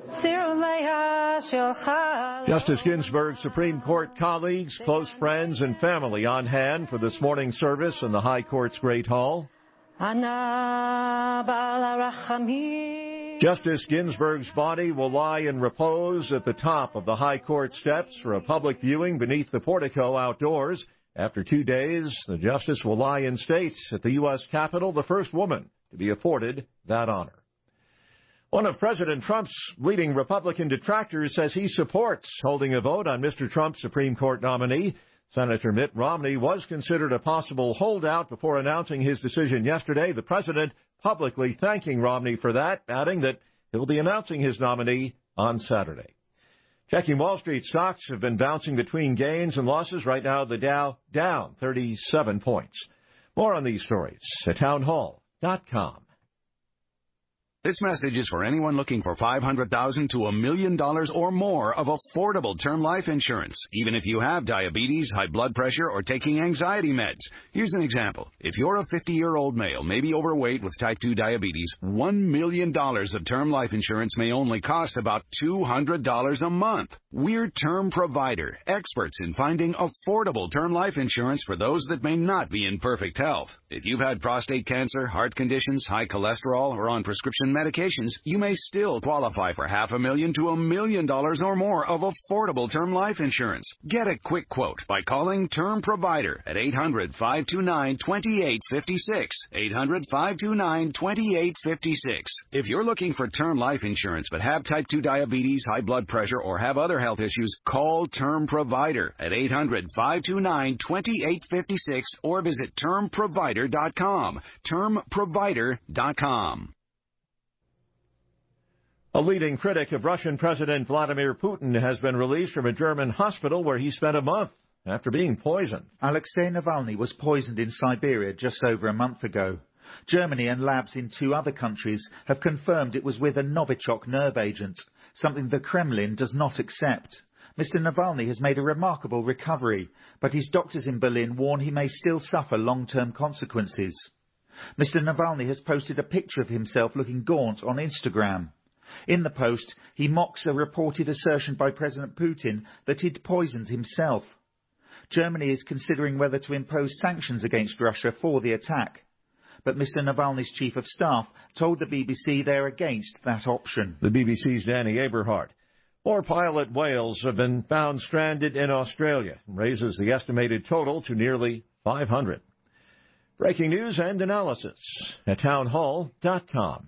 Justice Ginsburg's Supreme Court colleagues, close friends, and family on hand for this morning's service in the High Court's Great Hall. Justice Ginsburg's body will lie in repose at the top of the High Court steps for a public viewing beneath the portico outdoors. After 2 days, the justice will lie in state at the U.S. Capitol, the first woman to be afforded that honor. One of President Trump's leading Republican detractors says he supports holding a vote on Mr. Trump's Supreme Court nominee. Senator Mitt Romney was considered a possible holdout before announcing his decision yesterday. The president publicly thanking Romney for that, adding that he'll be announcing his nominee on Saturday. Checking Wall Street, stocks have been bouncing between gains and losses. Right now, the Dow down 37 points. More on these stories at townhall.com. This message is for anyone looking for $500,000 to $1 million or more of affordable term life insurance, even if you have diabetes, high blood pressure, or taking anxiety meds. Here's an example. If you're a 50-year-old male, maybe overweight with type 2 diabetes, $1 million of term life insurance may only cost about $200 a month. We're Term Provider, experts in finding affordable term life insurance for those that may not be in perfect health. If you've had prostate cancer, heart conditions, high cholesterol, or on prescription medications, you may still qualify for $500,000 to $1 million or more of affordable term life insurance. Get a quick quote by calling Term Provider at 800-529-2856. 800-529-2856. If you're looking for term life insurance but have type 2 diabetes, high blood pressure, or have other health issues, call Term Provider at 800-529-2856 or visit termprovider.com. Termprovider.com. A leading critic of Russian President Vladimir Putin has been released from a German hospital where he spent a month after being poisoned. Alexei Navalny was poisoned in Siberia just over a month ago. Germany and labs in 2 other countries have confirmed it was with a Novichok nerve agent, something the Kremlin does not accept. Mr. Navalny has made a remarkable recovery, but his doctors in Berlin warn he may still suffer long-term consequences. Mr. Navalny has posted a picture of himself looking gaunt on Instagram. In the post, he mocks a reported assertion by President Putin that he'd poisoned himself. Germany is considering whether to impose sanctions against Russia for the attack. But Mr. Navalny's chief of staff told the BBC they're against that option. The BBC's Danny Aberhart. More pilot whales have been found stranded in Australia, and raises the estimated total to nearly 500. Breaking news and analysis at townhall.com.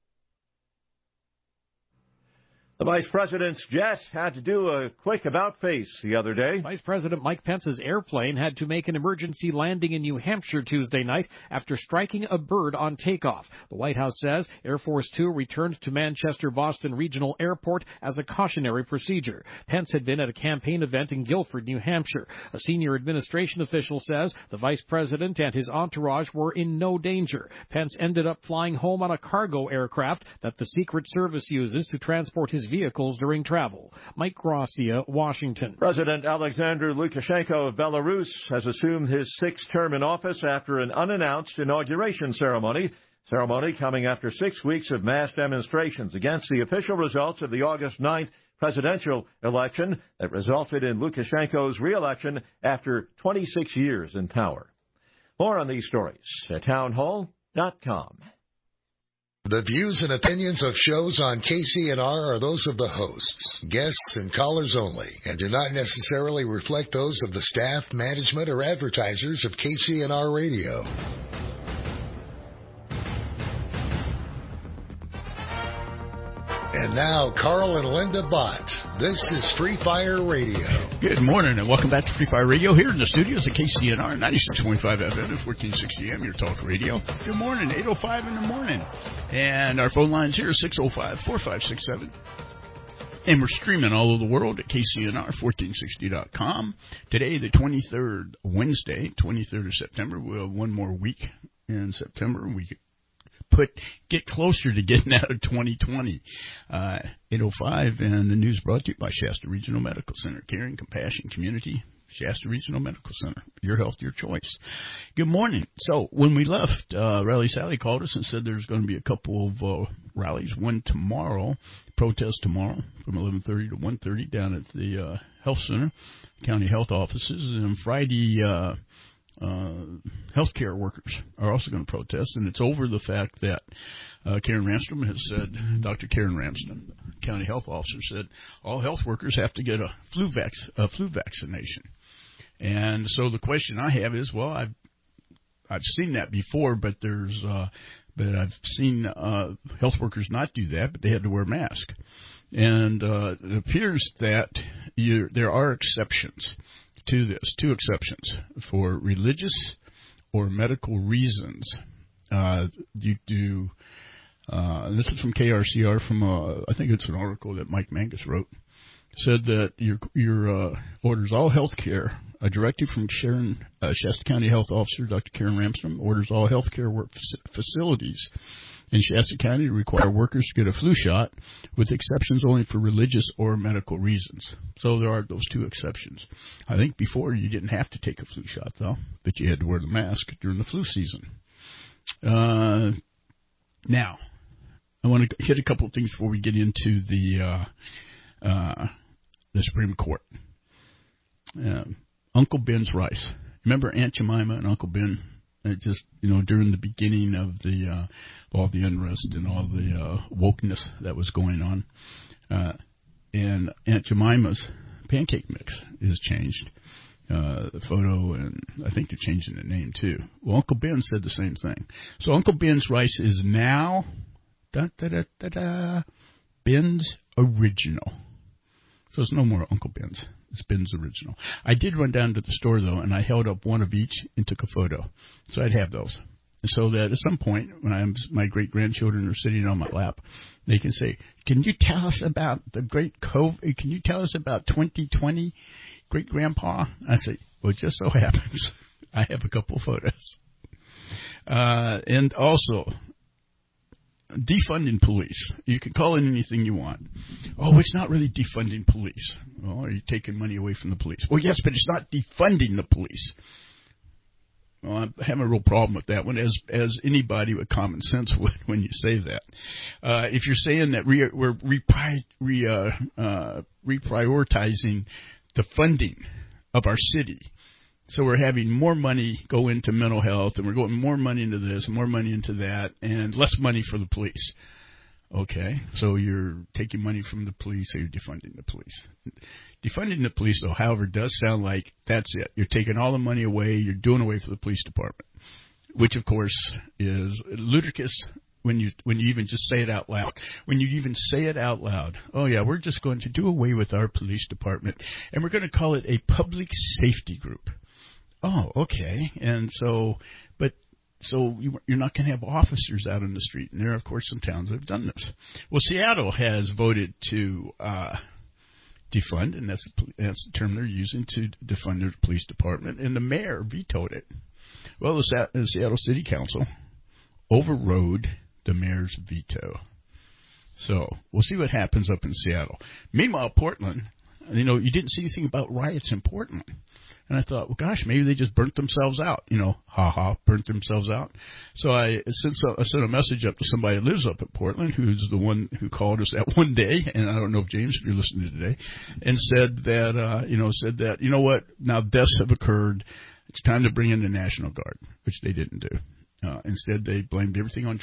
The Vice President's jet had to do a quick about-face the other day. Vice President Mike Pence's airplane had to make an emergency landing in New Hampshire Tuesday night after striking a bird on takeoff. The White House says Air Force Two returned to Manchester-Boston Regional Airport as a cautionary procedure. Pence had been at a campaign event in Guilford, New Hampshire. A senior administration official says the Vice President and his entourage were in no danger. Pence ended up flying home on a cargo aircraft that the Secret Service uses to transport his vehicles during travel. Mike Gracia, Washington. President Alexander Lukashenko of Belarus has assumed his 6th term in office after an unannounced inauguration ceremony. Ceremony coming after 6 weeks of mass demonstrations against the official results of the August 9th presidential election that resulted in Lukashenko's re-election after 26 years in power. More on these stories at townhall.com. The views and opinions of shows on KCNR are those of the hosts, guests, and callers only, and do not necessarily reflect those of the staff, management, or advertisers of KCNR Radio. And now, Carl and Linda Bott. This is Free Fire Radio. Good morning, and welcome back to Free Fire Radio here in the studios at KCNR 96.5 FM and 1460 AM, your talk radio. Good morning, 8:05 in the morning. And our phone lines here are 605-4567. And we're streaming all over the world at KCNR1460.com. Today, the 23rd, Wednesday, 23rd of September. We'll have one more week in September. We get closer to getting out of 2020. 8:05, and the news brought to you by Shasta Regional Medical Center. Caring, compassion, community. Shasta Regional Medical Center. Your health, your choice. Good morning. So when we left, Rally Sally called us and said there's going to be a couple of rallies. One tomorrow, protest tomorrow from 11:30 to 1:30 down at the health center, county health offices. And Friday, healthcare workers are also going to protest, and it's over the fact that Karen Ramstrom has said, Dr. Karen Ramstrom, county health officer, said all health workers have to get a flu vaccination. And so the question I have is, well, I've seen that before, but I've seen health workers not do that, but they had to wear a mask. And it appears that there are exceptions to this, two exceptions for religious or medical reasons. This is from KRCR from I think it's an article that Mike Mangus wrote. Said that your orders all health care. A directive from Shasta County Health Officer Dr. Karen Ramstrom orders all health care work facilities in Shasta County to require workers to get a flu shot, with exceptions only for religious or medical reasons. So there are those two exceptions. I think before you didn't have to take a flu shot, though, but you had to wear the mask during the flu season. Now, I want to hit a couple of things before we get into the Supreme Court. Uncle Ben's rice. Remember Aunt Jemima and Uncle Ben? Just, during the beginning of all the unrest and all the wokeness that was going on. And Aunt Jemima's pancake mix is changed. The photo, and I think they're changing the name too. Well, Uncle Ben said the same thing. So Uncle Ben's rice is now Ben's Original. So it's no more Uncle Ben's. It's Ben's Original. I did run down to the store, though, and I held up one of each and took a photo. So I'd have those. So that at some point, when my great-grandchildren are sitting on my lap, they can say, can you tell us about the great COVID? Can you tell us about 2020, great-grandpa? I say, well, it just so happens I have a couple photos. And also, defunding police. You can call it anything you want. Oh, it's not really defunding police. Well, are you taking money away from the police? Well, yes, but it's not defunding the police. Well, I have a real problem with that one, as anybody with common sense would when you say that. If you're saying that we're reprioritizing the funding of our city, so we're having more money go into mental health, and we're going more money into this, more money into that, and less money for the police. Okay, so you're taking money from the police, or you're defunding the police. Defunding the police, though, however, does sound like that's it. You're taking all the money away, you're doing away for the police department, which, of course, is ludicrous when you even just say it out loud. When you even say it out loud, oh, yeah, we're just going to do away with our police department, and we're going to call it a public safety group. Oh, okay. And so you're not going to have officers out on the street. And there are, of course, some towns that have done this. Well, Seattle has voted to defund, and that's the term they're using, to defund their police department, and the mayor vetoed it. Well, the Seattle City Council overrode the mayor's veto. So we'll see what happens up in Seattle. Meanwhile, Portland, you didn't see anything about riots in Portland. And I thought, well, gosh, maybe they just burnt themselves out. Burnt themselves out. So I sent a message up to somebody that lives up at Portland, who's the one who called us that one day, and I don't know if James, if you're listening today, and said that, you know what, now deaths have occurred. It's time to bring in the National Guard, which they didn't do. Instead, they blamed everything on Trump.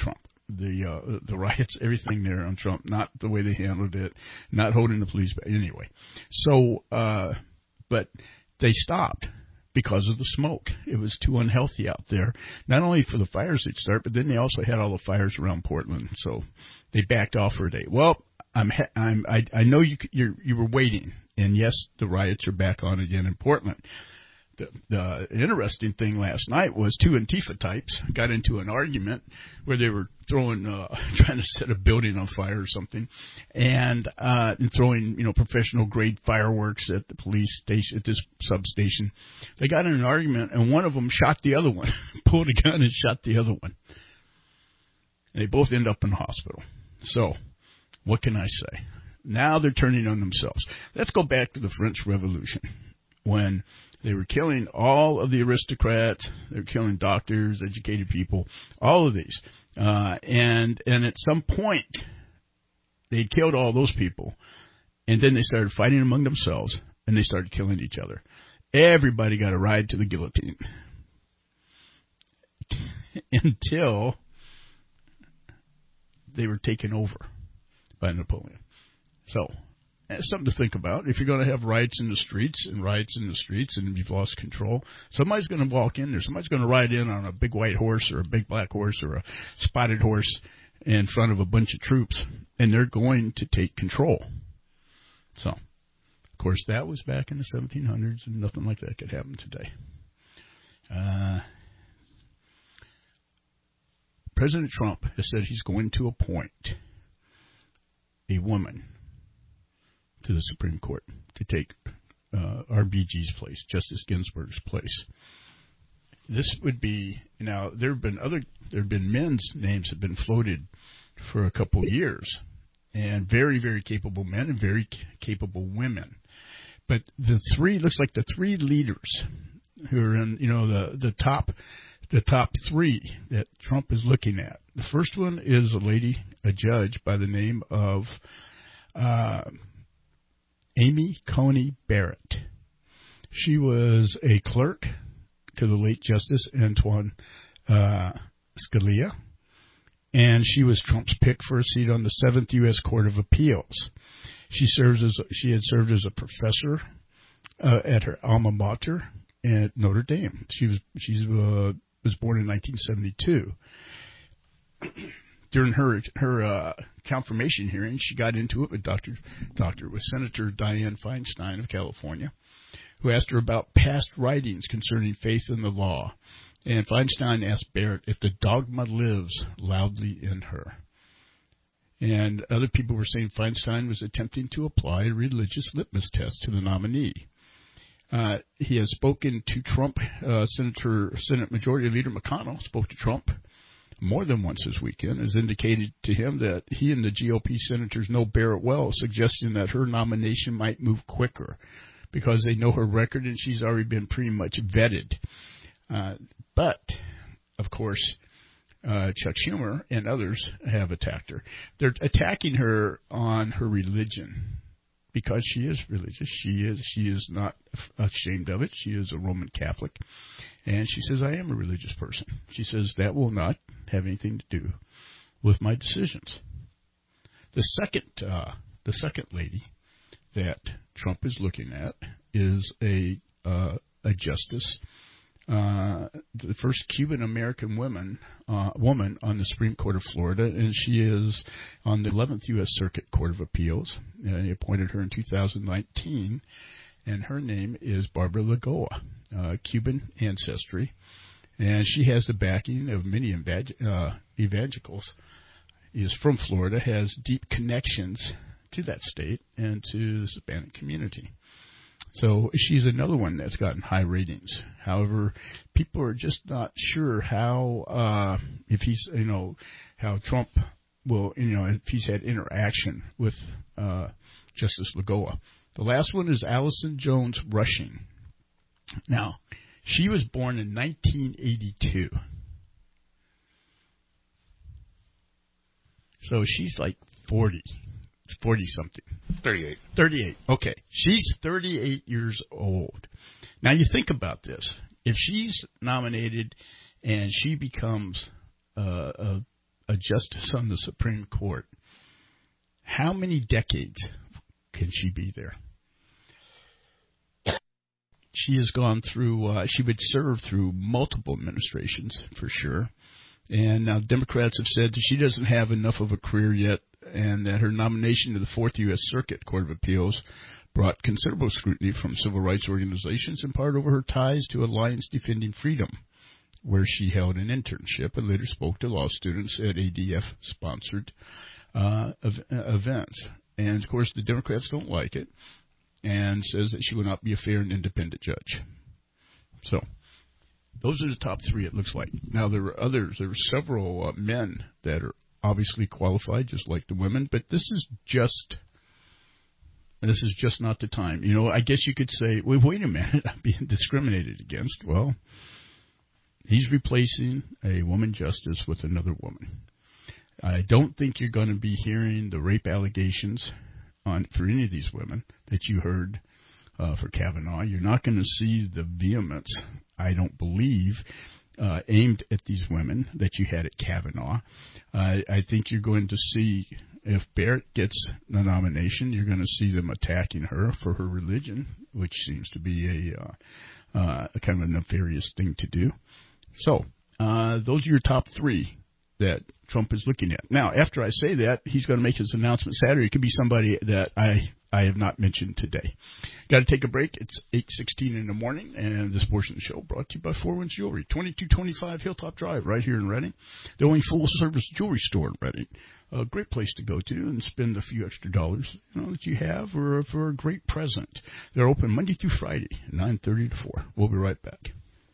the riots, everything there on Trump, not the way they handled it, not holding the police back. Anyway, so but they stopped because of the smoke. It was too unhealthy out there, not only for the fires they'd start, but then they also had all the fires around Portland, so they backed off for a day. Well, I know you were waiting, and yes, the riots are back on again in Portland. The interesting thing last night was two Antifa types got into an argument where they were trying to set a building on fire or something, and throwing professional grade fireworks at the police station, at this substation. They got in an argument, and one of them shot the other one, pulled a gun and shot the other one. And they both end up in the hospital. So, what can I say? Now they're turning on themselves. Let's go back to the French Revolution, when they were killing all of the aristocrats, they were killing doctors, educated people, all of these. And at some point, they killed all those people, and then they started fighting among themselves, and they started killing each other. Everybody got a ride to the guillotine. Until they were taken over by Napoleon. So, that's something to think about. If you're going to have riots in the streets and you've lost control, somebody's going to walk in there. Somebody's going to ride in on a big white horse or a big black horse or a spotted horse in front of a bunch of troops, and they're going to take control. So, of course, that was back in the 1700s, and nothing like that could happen today. President Trump has said he's going to appoint a woman to the Supreme Court to take RBG's place, Justice Ginsburg's place. This would be, there have been men's names have been floated for a couple of years, and very, very capable men and very capable women. But the three leaders who are in, the top three that Trump is looking at. The first one is a judge by the name of Amy Coney Barrett. She was a clerk to the late Justice Antoine Scalia, and she was Trump's pick for a seat on the 7th U.S. Court of Appeals. She had served as a professor at her alma mater at Notre Dame. She was born in 1972. During her confirmation hearing, she got into it with Senator Dianne Feinstein of California, who asked her about past writings concerning faith in the law. And Feinstein asked Barrett if the dogma lives loudly in her. And other people were saying Feinstein was attempting to apply a religious litmus test to the nominee. He has spoken to Trump. Senate Majority Leader McConnell spoke to Trump more than once this weekend, has indicated to him that he and the GOP senators know Barrett well, suggesting that her nomination might move quicker because they know her record and she's already been pretty much vetted. But, of course, Chuck Schumer and others have attacked her. They're attacking her on her religion because she is religious. She is not ashamed of it. She is a Roman Catholic. And she says, I am a religious person. She says, that will not have anything to do with my decisions. The second lady that Trump is looking at is a justice, the first Cuban-American woman on the Supreme Court of Florida, and she is on the 11th U.S. Circuit Court of Appeals. He appointed her in 2019. And her name is Barbara Lagoa, Cuban ancestry. And she has the backing of many evangelicals. Is from Florida, has deep connections to that state and to the Hispanic community. So she's another one that's gotten high ratings. However, people are just not sure how, how Trump will, if he's had interaction with Justice Lagoa. The last one is Allison Jones Rushing. Now, she was born in 1982. So she's like 40-something. 38. 38. Okay. She's 38 years old. Now, you think about this. If she's nominated and she becomes a justice on the Supreme Court. How many decades can she be there? She has gone through, she would serve through multiple administrations for sure. And now Democrats have said that she doesn't have enough of a career yet, and that her nomination to the 4th U.S. Circuit Court of Appeals brought considerable scrutiny from civil rights organizations, in part over her ties to Alliance Defending Freedom, where she held an internship and later spoke to law students at ADF-sponsored events. And, of course, the Democrats don't like it and says that she will not be a fair and independent judge. So those are the top three, it looks like. Now, there are others. There are several men that are obviously qualified, just like the women, but this is just not the time. You know, I guess you could say, well, wait a minute, I'm being discriminated against. Well, he's replacing a woman justice with another woman. I don't think you're going to be hearing the rape allegations for any of these women that you heard for Kavanaugh. You're not going to see the vehemence, I don't believe, aimed at these women that you had at Kavanaugh. I think you're going to see, if Barrett gets the nomination, you're going to see them attacking her for her religion, which seems to be a kind of a nefarious thing to do. So those are your top three that Trump is looking at. Now, after I say that, he's going to make his announcement Saturday. It could be somebody that I have not mentioned today. Got to take a break. It's 8:16 in the morning, and this portion of the show brought to you by Four Winds Jewelry, 2225 Hilltop Drive, right here in Reading. The only full-service jewelry store in Reading. A great place to go to and spend a few extra dollars, that you have for a great present. They're open Monday through Friday, 9:30 to 4. We'll be right back.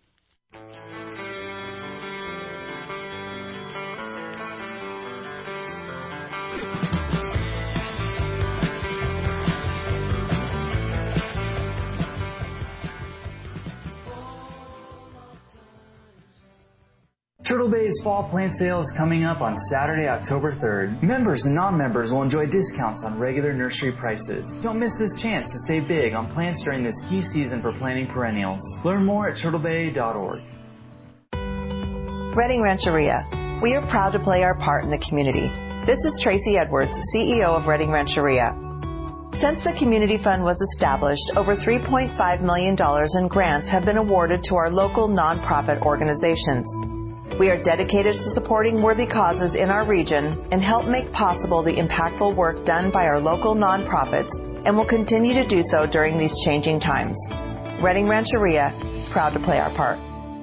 Turtle Bay's Fall Plant Sale is coming up on Saturday, October 3rd. Members and non-members will enjoy discounts on regular nursery prices. Don't miss this chance to save big on plants during this key season for planting perennials. Learn more at turtlebay.org. Reading Rancheria. We are proud to play our part in the community. This is Tracy Edwards, CEO of Reading Rancheria. Since the Community Fund was established, over $3.5 million in grants have been awarded to our local nonprofit organizations. We are dedicated to supporting worthy causes in our region and help make possible the impactful work done by our local nonprofits, and will continue to do so during these changing times. Reading Rancheria, proud to play our part.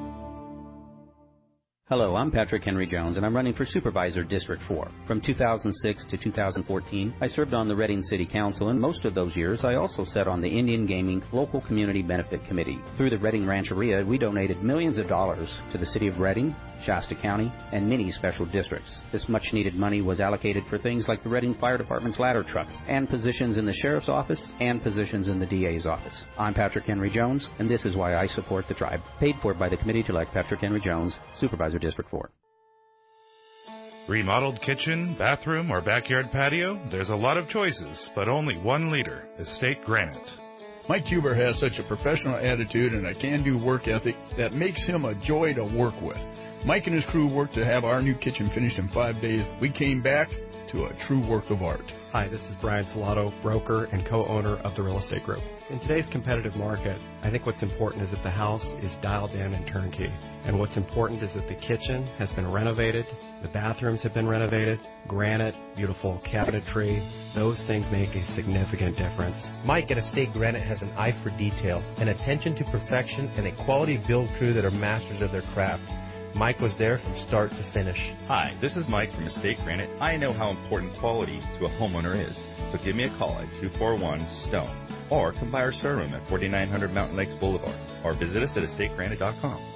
Hello, I'm Patrick Henry Jones, and I'm running for Supervisor District 4. From 2006 to 2014, I served on the Reading City Council, and most of those years I also sat on the Indian Gaming Local Community Benefit Committee. Through the Reading Rancheria, we donated millions of dollars to the City of Reading, Shasta County, and many special districts. This much-needed money was allocated for things like the Reading Fire Department's ladder truck, and positions in the Sheriff's Office, and positions in the DA's office. I'm Patrick Henry Jones, and this is why I support the tribe. Paid for by the committee to elect Patrick Henry Jones, Supervisor District 4. Remodeled kitchen, bathroom, or backyard patio? There's a lot of choices, but only one leader, Estate Granite. Mike Huber has such a professional attitude and a can-do work ethic that makes him a joy to work with. Mike and his crew worked to have our new kitchen finished in 5 days. We came back to a true work of art. Hi, this is Brian Salato, broker and co-owner of the Real Estate Group. In today's competitive market, I think what's important is that the house is dialed in and turnkey. And what's important is that the kitchen has been renovated, the bathrooms have been renovated, granite, beautiful cabinetry. Those things make a significant difference. Mike at Estate Granite has an eye for detail, an attention to perfection, and a quality build crew that are masters of their craft. Mike was there from start to finish. Hi, this is Mike from Estate Granite. I know how important quality to a homeowner is, so give me a call at 241-STONE, or come by our showroom at 4900 Mountain Lakes Boulevard, or visit us at estategranite.com.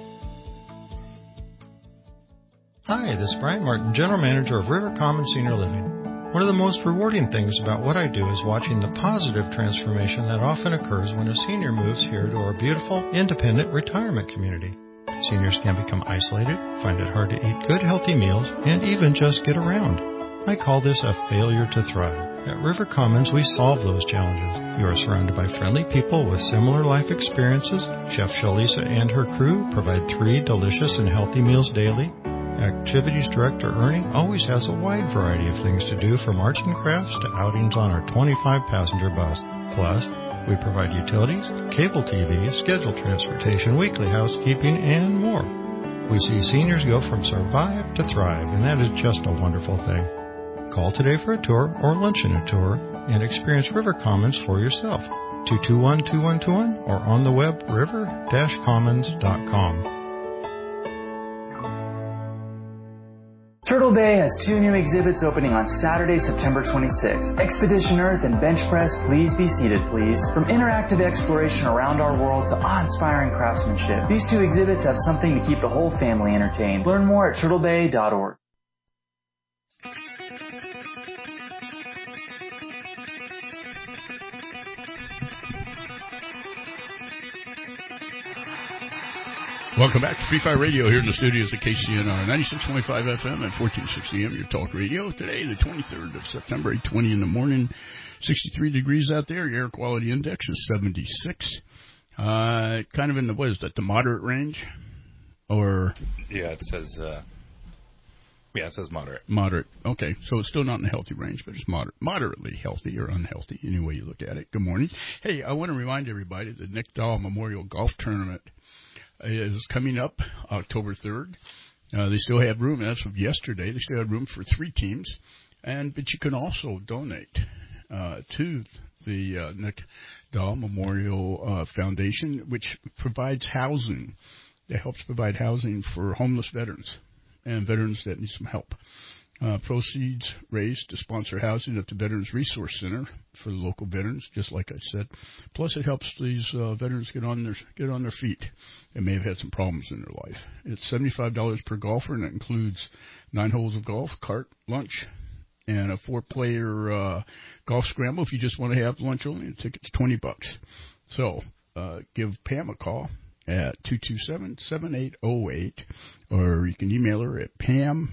Hi, this is Brian Martin, General Manager of River Common Senior Living. One of the most rewarding things about what I do is watching the positive transformation that often occurs when a senior moves here to our beautiful, independent retirement community. Seniors can become isolated, find it hard to eat good, healthy meals, and even just get around. I call this a failure to thrive. At River Commons, we solve those challenges. You are surrounded by friendly people with similar life experiences. Chef Shalisa and her crew provide 3 delicious and healthy meals daily. Activities Director Ernie always has a wide variety of things to do, from arts and crafts to outings on our 25-passenger bus. Plus, we provide utilities, cable TV, scheduled transportation, weekly housekeeping, and more. We see seniors go from survive to thrive, and that is just a wonderful thing. Call today for a tour or luncheon a tour and experience River Commons for yourself. 221-2121 or on the web river-commons.com. Turtle Bay has 2 new exhibits opening on Saturday, September 26th. Expedition Earth and Bench Press, Please Be Seated, Please. From interactive exploration around our world to awe-inspiring craftsmanship, these 2 exhibits have something to keep the whole family entertained. Learn more at turtlebay.org. Welcome back to Free Fire Radio here in the studios at KCNR 96.5 FM and 1460 AM, your talk radio. Today, the 23rd of September, 8:20 in the morning, 63 degrees out there. Your air quality index is 76. Kind of in the, what is that, the moderate range? Or? Yeah, it says moderate. Moderate. Okay, so it's still not in the healthy range, but it's moderately healthy or unhealthy, any way you look at it. Good morning. Hey, I want to remind everybody that the Nick Dahl Memorial Golf Tournament is coming up October 3rd. They still have room, as of yesterday, they still have room for 3 teams. But you can also donate to the Nick Dahl Memorial Foundation, which provides housing. It helps provide housing for homeless veterans and veterans that need some help. Proceeds raised to sponsor housing at the Veterans Resource Center for the local veterans, just like I said. Plus, it helps these veterans get on their feet. They may have had some problems in their life. It's $75 per golfer, and it includes 9 holes of golf, cart, lunch, and a 4-player golf scramble. If you just want to have lunch only, the ticket's $20. So give Pam a call at 227-7808, or you can email her at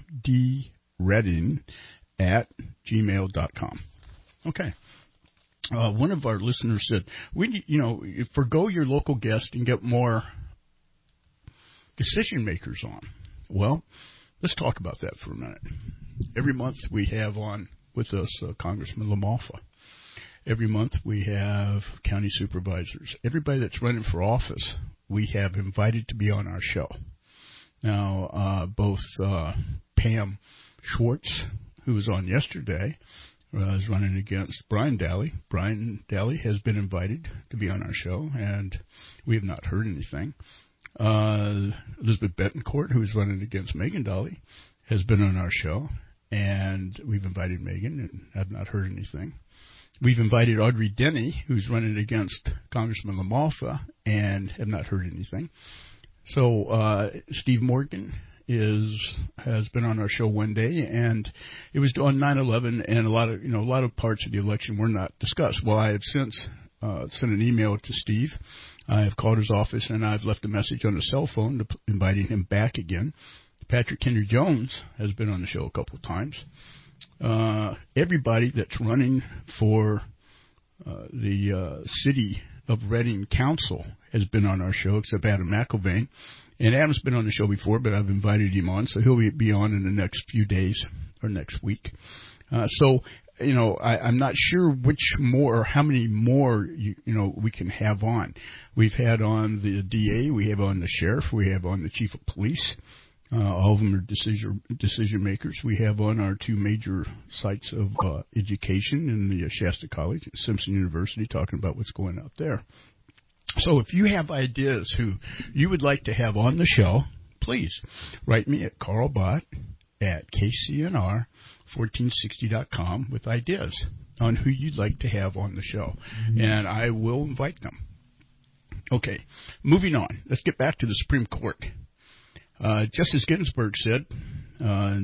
pamdredding@gmail.com. Okay. One of our listeners said, forgo your local guest and get more decision makers on. Well, let's talk about that for a minute. Every month we have on with us Congressman LaMalfa. Every month we have county supervisors. Everybody that's running for office, we have invited to be on our show. Now, both Pam Schwartz, who was on yesterday, is running against Brian Daly. Brian Daly has been invited to be on our show, and we have not heard anything. Elizabeth Betancourt, who is running against Megan Daly, has been on our show, and we've invited Megan and have not heard anything. We've invited Audrey Denny, who's running against Congressman LaMalfa, and have not heard anything. So Steve Morgan has been on our show one day, and it was on 9/11, and a lot of parts of the election were not discussed. Well, I have since sent an email to Steve. I have called his office, and I've left a message on his cell phone inviting him back again. Patrick Henry Jones has been on the show a couple of times. Everybody that's running for the city of Reading Council has been on our show, except Adam McIlvain. And Adam's been on the show before, but I've invited him on, so he'll be on in the next few days or next week. I'm not sure which more or how many more we can have on. We've had on the DA, we have on the sheriff, we have on the chief of police. All of them are decision makers. We have on our 2 major sites of education in the Shasta College and Simpson University, talking about what's going out there. So if you have ideas who you would like to have on the show, please write me at carlbott@kcnr1460.com with ideas on who you'd like to have on the show, and I will invite them. Okay, moving on. Let's get back to the Supreme Court. Justice Ginsburg said in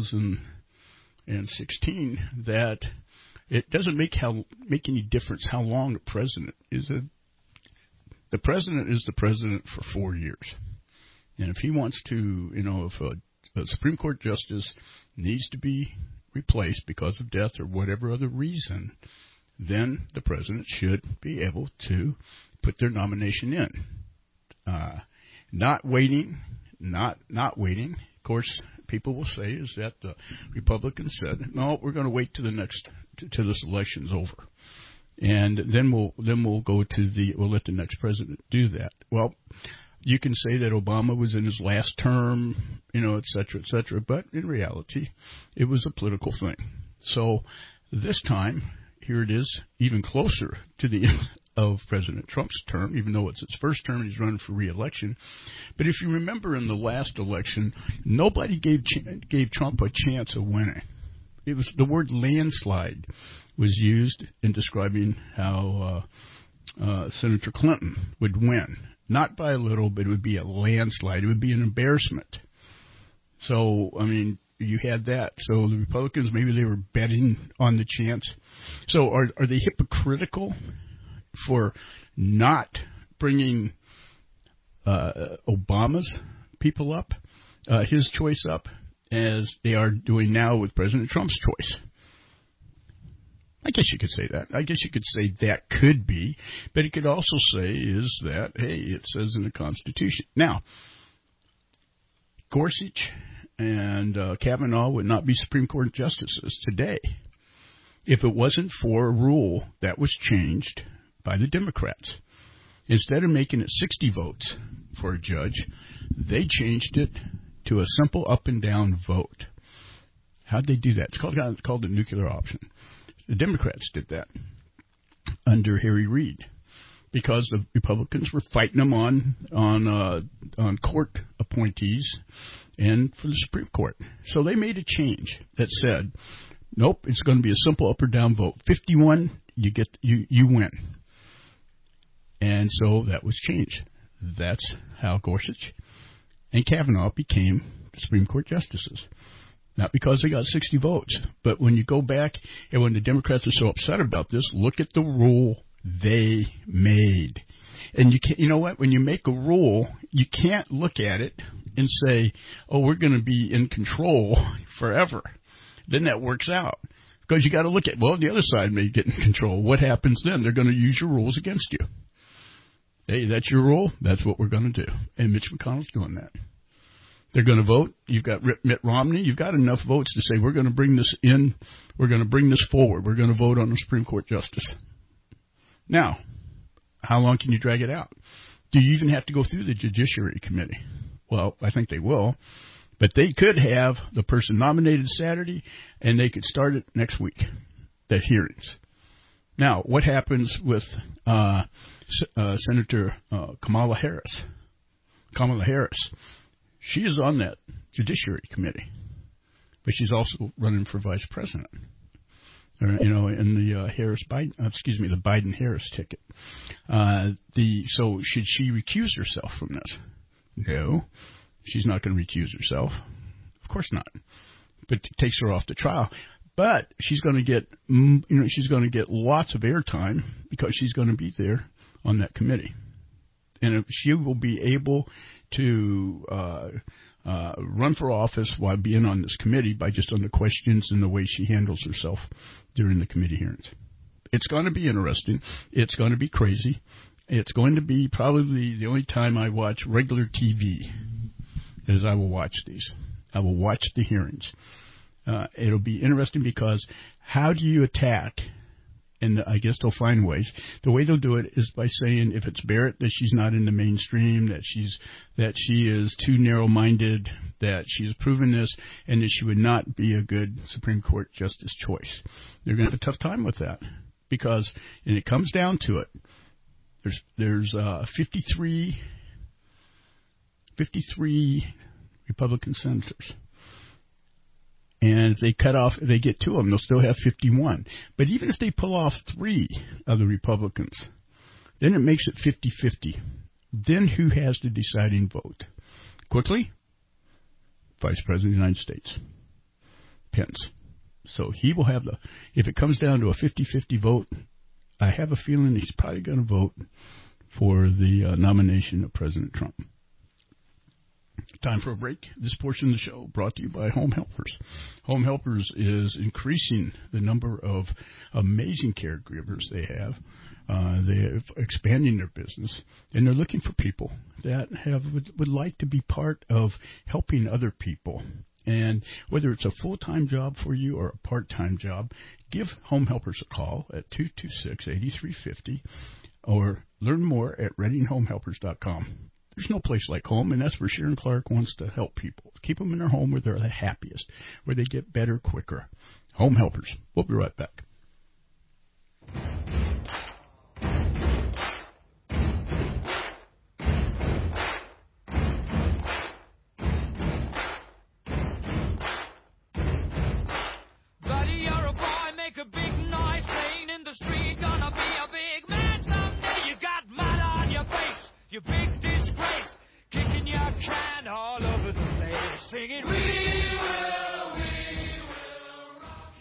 2016 that it doesn't make any difference how long the president is. The president is the president for 4 years. And if he wants to, if a Supreme Court justice needs to be replaced because of death or whatever other reason, then the president should be able to put their nomination in. Not waiting. Of course, people will say is that the Republicans said, no, we're going to wait till this election's over. And then we'll go to we'll let the next president do that. Well, you can say that Obama was in his last term, et cetera, but in reality, it was a political thing. So this time, here it is, even closer to the end of President Trump's term, even though it's his first term and he's running for re-election. But if you remember in the last election, nobody gave Trump a chance of winning. It was the word landslide was used in describing how Senator Clinton would win. Not by a little, but it would be a landslide. It would be an embarrassment. So, I mean, you had that. So the Republicans, maybe they were betting on the chance. So are they hypocritical for not bringing Obama's people up, his choice up, as they are doing now with President Trump's choice? I guess you could say that. I guess you could say that could be, but it could also say is that, hey, it says in the Constitution. Now, Gorsuch and Kavanaugh would not be Supreme Court justices today if it wasn't for a rule that was changed by the Democrats. Instead of making it 60 votes for a judge, they changed it to a simple up and down vote. How'd they do that? It's called the nuclear option. The Democrats did that under Harry Reid because the Republicans were fighting them on court appointees and for the Supreme Court. So they made a change that said, nope, it's going to be a simple up or down vote. 51, you win. And so that was changed. That's how Gorsuch and Kavanaugh became Supreme Court justices. Not because they got 60 votes, but when you go back and when the Democrats are so upset about this, look at the rule they made. And you know what? When you make a rule, you can't look at it and say, oh, we're going to be in control forever. Then that works out. Because you got to look at, well, the other side may get in control. What happens then? They're going to use your rules against you. Hey, that's your rule. That's what we're going to do. And Mitch McConnell's doing that. They're going to vote. You've got Mitt Romney. You've got enough votes to say we're going to bring this in. We're going to bring this forward. We're going to vote on the Supreme Court justice. Now, how long can you drag it out? Do you even have to go through the Judiciary Committee? Well, I think they will. But they could have the person nominated Saturday, and they could start it next week, the hearings. Now, what happens with Senator Kamala Harris? Kamala Harris. She is on that Judiciary Committee, but she's also running for vice president. In the the Biden-Harris ticket. So should she recuse herself from this? No, she's not going to recuse herself. Of course not. But it takes her off the trial. But she's going to get, lots of airtime because she's going to be there on that committee, and she will be able to run for office while being on this committee by just on the questions and the way she handles herself during the committee hearings. It's going to be interesting. It's going to be crazy. It's going to be probably the only time I watch regular TV is I will watch these. I will watch the hearings. It'll be interesting because how do you attack? And I guess they'll find ways. The way they'll do it is by saying if it's Barrett, that she's not in the mainstream, that she is too narrow-minded, that she's proven this, and that she would not be a good Supreme Court justice choice. They're going to have a tough time with that because, and it comes down to it, there's 53 Republican senators. And if they get 2 of them, they'll still have 51. But even if they pull off 3 of the Republicans, then it makes it 50-50. Then who has the deciding vote? Quickly, Vice President of the United States, Pence. So he will have if it comes down to a 50-50 vote, I have a feeling he's probably going to vote for the nomination of President Trump. Time for a break. This portion of the show brought to you by Home Helpers. Home Helpers is increasing the number of amazing caregivers they have. They're expanding their business, and they're looking for people that would like to be part of helping other people And whether it's a full-time job for you or a part-time job, give Home Helpers a call at 226-8350 or learn more at ReadingHomeHelpers.com. There's no place like home, and that's where Sharon Clark wants to help people. Keep them in their home where they're the happiest, where they get better quicker. Home Helpers. We'll be right back. You big disgrace, kicking your can all over the place, singing, we will rock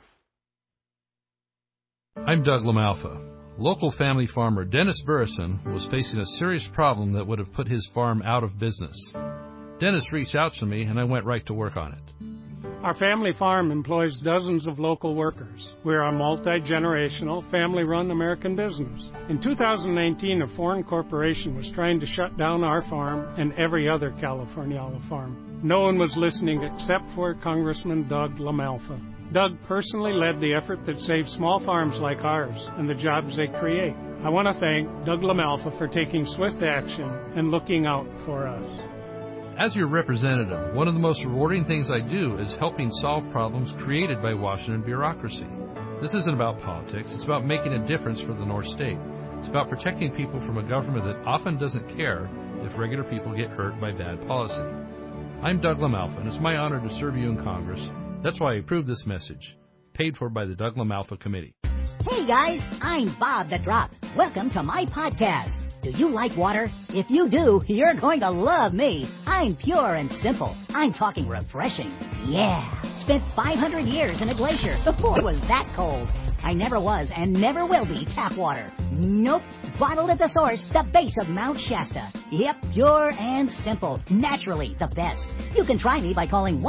you. I'm Doug LaMalfa. Local family farmer Dennis Burrison was facing a serious problem that would have put his farm out of business. Dennis reached out to me, and I went right to work on it. Our family farm employs dozens of local workers. We're a multi-generational, family-run American business. In 2019, a foreign corporation was trying to shut down our farm and every other Californiala farm. No one was listening except for Congressman Doug LaMalfa. Doug personally led the effort that saved small farms like ours and the jobs they create. I want to thank Doug LaMalfa for taking swift action and looking out for us. As your representative, one of the most rewarding things I do is helping solve problems created by Washington bureaucracy. This isn't about politics. It's about making a difference for the North State. It's about protecting people from a government that often doesn't care if regular people get hurt by bad policy. I'm Doug LaMalfa, and it's my honor to serve you in Congress. That's why I approved this message, paid for by the Doug LaMalfa Committee. Hey guys, I'm Bob the Drop. Welcome to my podcast. Do you like water? If you do, you're going to love me. I'm pure and simple. I'm talking refreshing. Yeah. Spent 500 years in a glacier before it was that cold. I never was and never will be tap water. Nope. Bottled at the source, the base of Mount Shasta. Yep, pure and simple. Naturally the best. You can try me by calling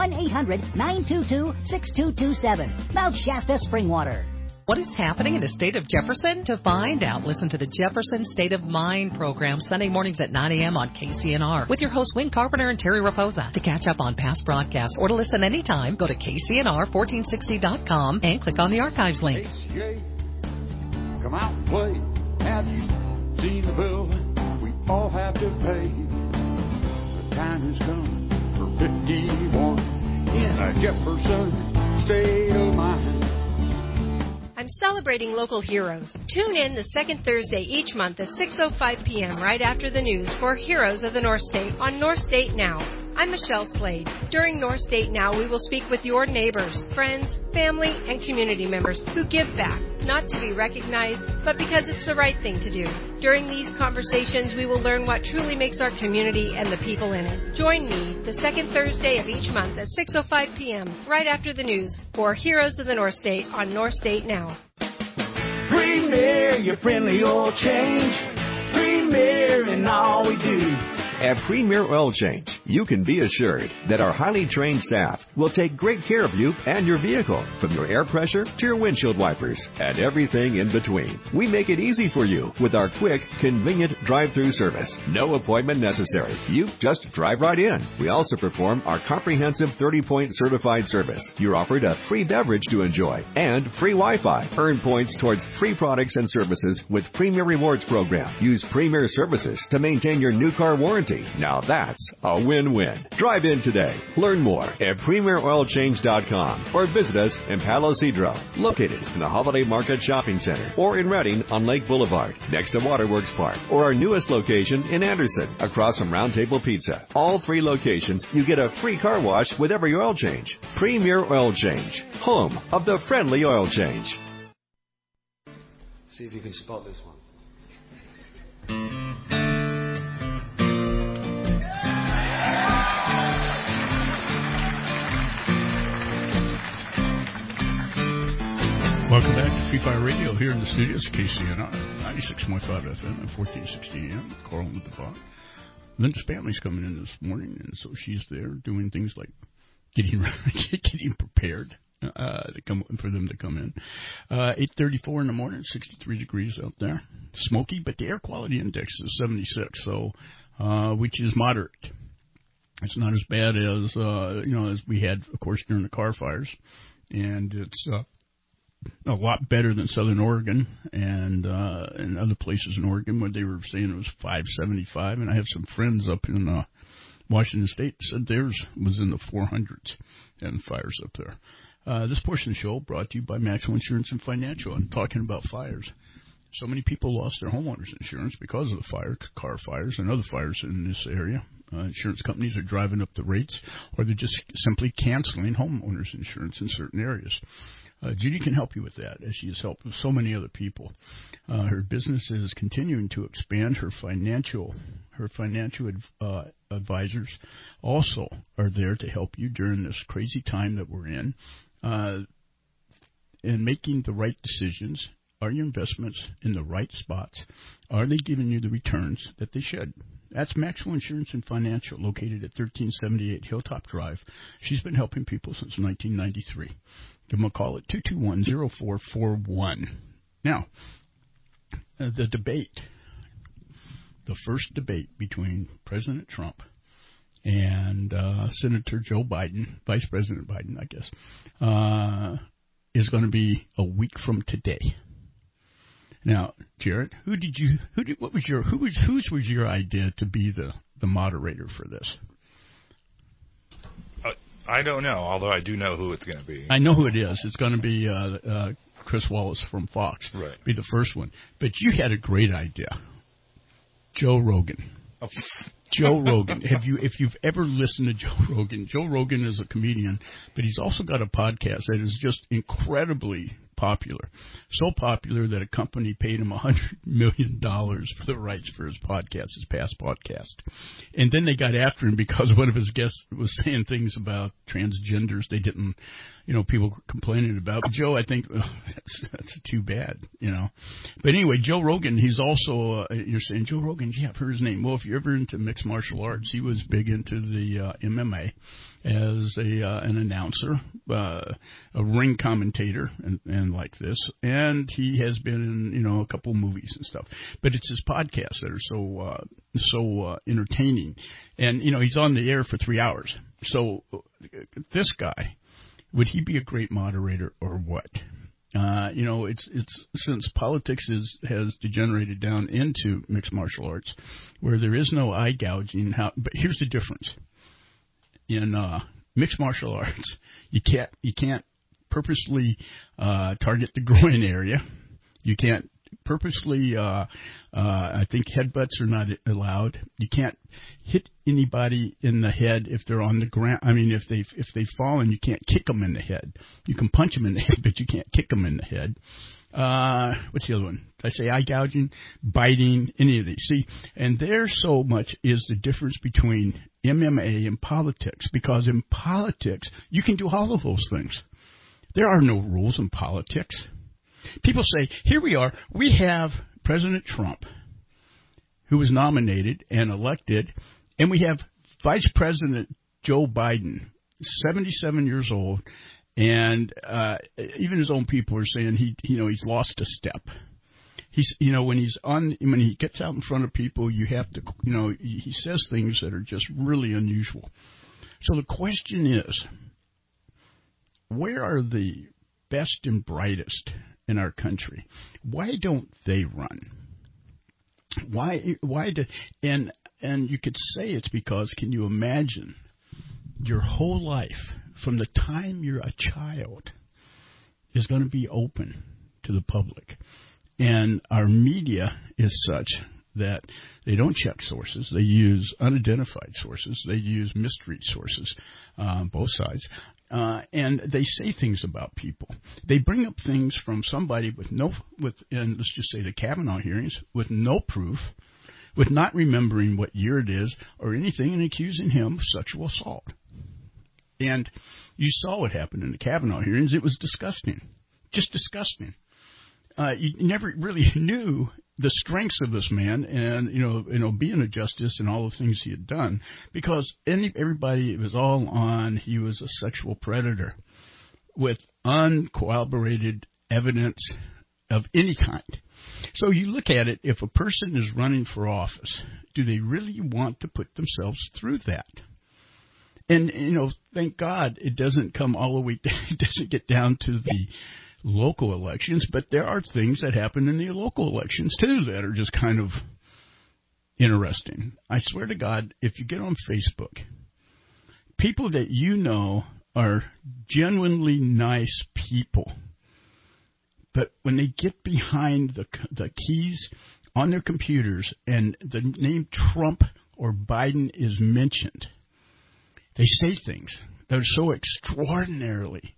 1-800-922-6227. Mount Shasta Spring Water. What is happening in the state of Jefferson? To find out, listen to the Jefferson State of Mind program Sunday mornings at 9 a.m. on KCNR with your hosts Wayne Carpenter and Terry Raposa. To catch up on past broadcasts or to listen anytime, go to KCNR1460.com and click on the archives link. ACA, come out and play. Have you seen the bill we all have to pay? The time has come for 51 in a Jefferson State of Mind. I'm celebrating local heroes. Tune in the second Thursday each month at 6:05 p.m. right after the news for Heroes of the North State on North State Now. I'm Michelle Slade. During North State Now, we will speak with your neighbors, friends, family, and community members who give back, not to be recognized, but because it's the right thing to do. During these conversations, we will learn what truly makes our community and the people in it. Join me the second Thursday of each month at 6:05 p.m. right after the news for Heroes of the North State on North State Now. Premier, your friendly oil change. Premier in all we do. At Premier Oil Change, you can be assured that our highly trained staff will take great care of you and your vehicle, from your air pressure to your windshield wipers and everything in between. We make it easy for you with our quick, convenient drive-through service. No appointment necessary. You just drive right in. We also perform our comprehensive 30-point certified service. You're offered a free beverage to enjoy and free Wi-Fi. Earn points towards free products and services with Premier Rewards program. Use Premier services to maintain your new car warranty. Now that's a win-win. Drive in today. Learn more at PremierOilChange.com or visit us in Palo Cedro, located in the Holiday Market Shopping Center, or in Redding on Lake Boulevard, next to Waterworks Park, or our newest location in Anderson, across from Round Table Pizza. All three locations, you get a free car wash with every oil change. Premier Oil Change, home of the friendly oil change. See if you can spot this one. Welcome back to Free Fire Radio here in the studios, KCNR, 96.5 FM and 1460 AM. Carl with the Bob. Linda's family's coming in this morning, and so she's there doing things like getting prepared for them to come in. 8:34 in the morning, 63 degrees out there. Smoky, but the air quality index is 76, so which is moderate. It's not as bad as as we had, of course, during the car fires, and it's a lot better than Southern Oregon and other places in Oregon where they were saying it was 575. And I have some friends up in Washington State said theirs was in the 400s and fires up there. This portion of the show brought to you by Maxwell Insurance and Financial. I'm talking about fires. So many people lost their homeowners insurance because of the car fires and other fires in this area. Insurance companies are driving up the rates, or they're just simply canceling homeowners insurance in certain areas. Judy can help you with that, as she has helped with so many other people. Her business is continuing to expand. Her financial advisors also are there to help you during this crazy time that we're in making the right decisions. Are your investments in the right spots? Are they giving you the returns that they should? That's Maxwell Insurance and Financial, located at 1378 Hilltop Drive. She's been helping people since 1993. Give them a call at 221-0441. Now, the first debate between President Trump and Senator Joe Biden, Vice President Biden, I guess, is going to be a week from today. Now, Jared, whose was your idea to be the moderator for this? I don't know, although I do know who it's going to be. I know who it is. It's going to be Chris Wallace from Fox. Right. Be the first one. But you had a great idea. Joe Rogan. Oh. Joe Rogan. If you've ever listened to Joe Rogan is a comedian, but he's also got a podcast that is just incredibly popular. So popular that a company paid him $100 million for the rights for his podcast, his past podcast. And then they got after him because one of his guests was saying things about transgenders they didn't, people complaining about. But Joe, I think that's too bad, But anyway, Joe Rogan, he's also, you're saying, Joe Rogan, yeah, I've heard his name. Well, if you're ever into mixed martial arts, he was big into the MMA as an announcer, a ring commentator, and like this. And he has been in, a couple of movies and stuff. But it's his podcasts that are so entertaining. And, he's on the air for 3 hours. So this guy, would he be a great moderator or what? It's since politics has degenerated down into mixed martial arts, where there is no eye gouging. But here's the difference: in mixed martial arts, you can't purposely target the groin area. You can't purposely. I think headbutts are not allowed. You can't hit anybody in the head if they're on the ground. I mean, if they've fallen, you can't kick them in the head. You can punch them in the head, but you can't kick them in the head. What's the other one? Did I say eye gouging, biting, any of these? See, and there so much is the difference between MMA and politics, because in politics, you can do all of those things. There are no rules in politics. People say, here we are, we have President Trump, who was nominated and elected, and we have Vice President Joe Biden, 77 years old, and even his own people are saying he's lost a step. He's when he gets out in front of people, you have to he says things that are just really unusual. So the question is, where are the best and brightest in our country? Why don't they run? Why and you could say it's because, can you imagine your whole life from the time you're a child is going to be open to the public, and our media is such that they don't check sources. They use unidentified sources. They use mystery sources, both sides. And they say things about people. They bring up things from somebody and let's just say the Kavanaugh hearings, with no proof, with not remembering what year it is or anything, and accusing him of sexual assault. And you saw what happened in the Kavanaugh hearings. It was disgusting. Just disgusting. You never really knew the strengths of this man, and being a justice and all the things he had done, because everybody was all on he was a sexual predator with uncorroborated evidence of any kind. So you look at it, if a person is running for office, do they really want to put themselves through that? And, thank God it doesn't come all the way, it doesn't get down to the local elections, but there are things that happen in the local elections, too, that are just kind of interesting. I swear to God, if you get on Facebook, people that are genuinely nice people, but when they get behind the keys on their computers and the name Trump or Biden is mentioned, they say things that are so extraordinarily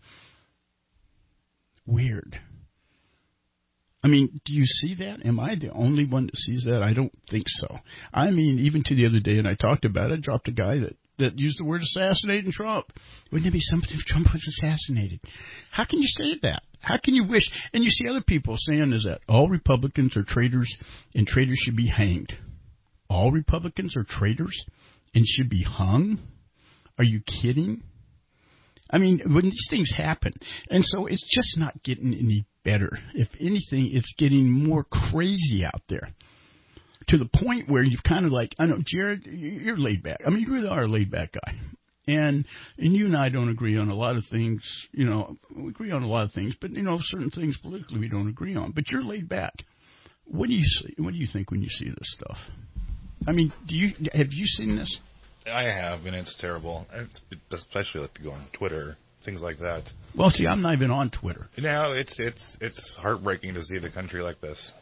weird. I mean, do you see that? Am I the only one that sees that? I don't think so. I mean, even to the other day, and I talked about it, I dropped a guy that used the word assassinating Trump. Wouldn't it be something if Trump was assassinated? How can you say that? How can you wish? And you see other people saying is that all Republicans are traitors and traitors should be hanged. All Republicans are traitors and should be hung? Are you kidding? I mean, when these things happen, and so it's just not getting any better. If anything, it's getting more crazy out there to the point where you've kind of like, I know, Jared, you're laid back. I mean, you really are a laid back guy. And you and I don't agree on a lot of things, we agree on a lot of things, but, certain things politically we don't agree on. But you're laid back. What do you see? What do you think when you see this stuff? I mean, have you seen this? I have, and it's terrible. Especially like to go on Twitter, things like that. Well, see, I'm not even on Twitter. No, it's heartbreaking to see the country like this.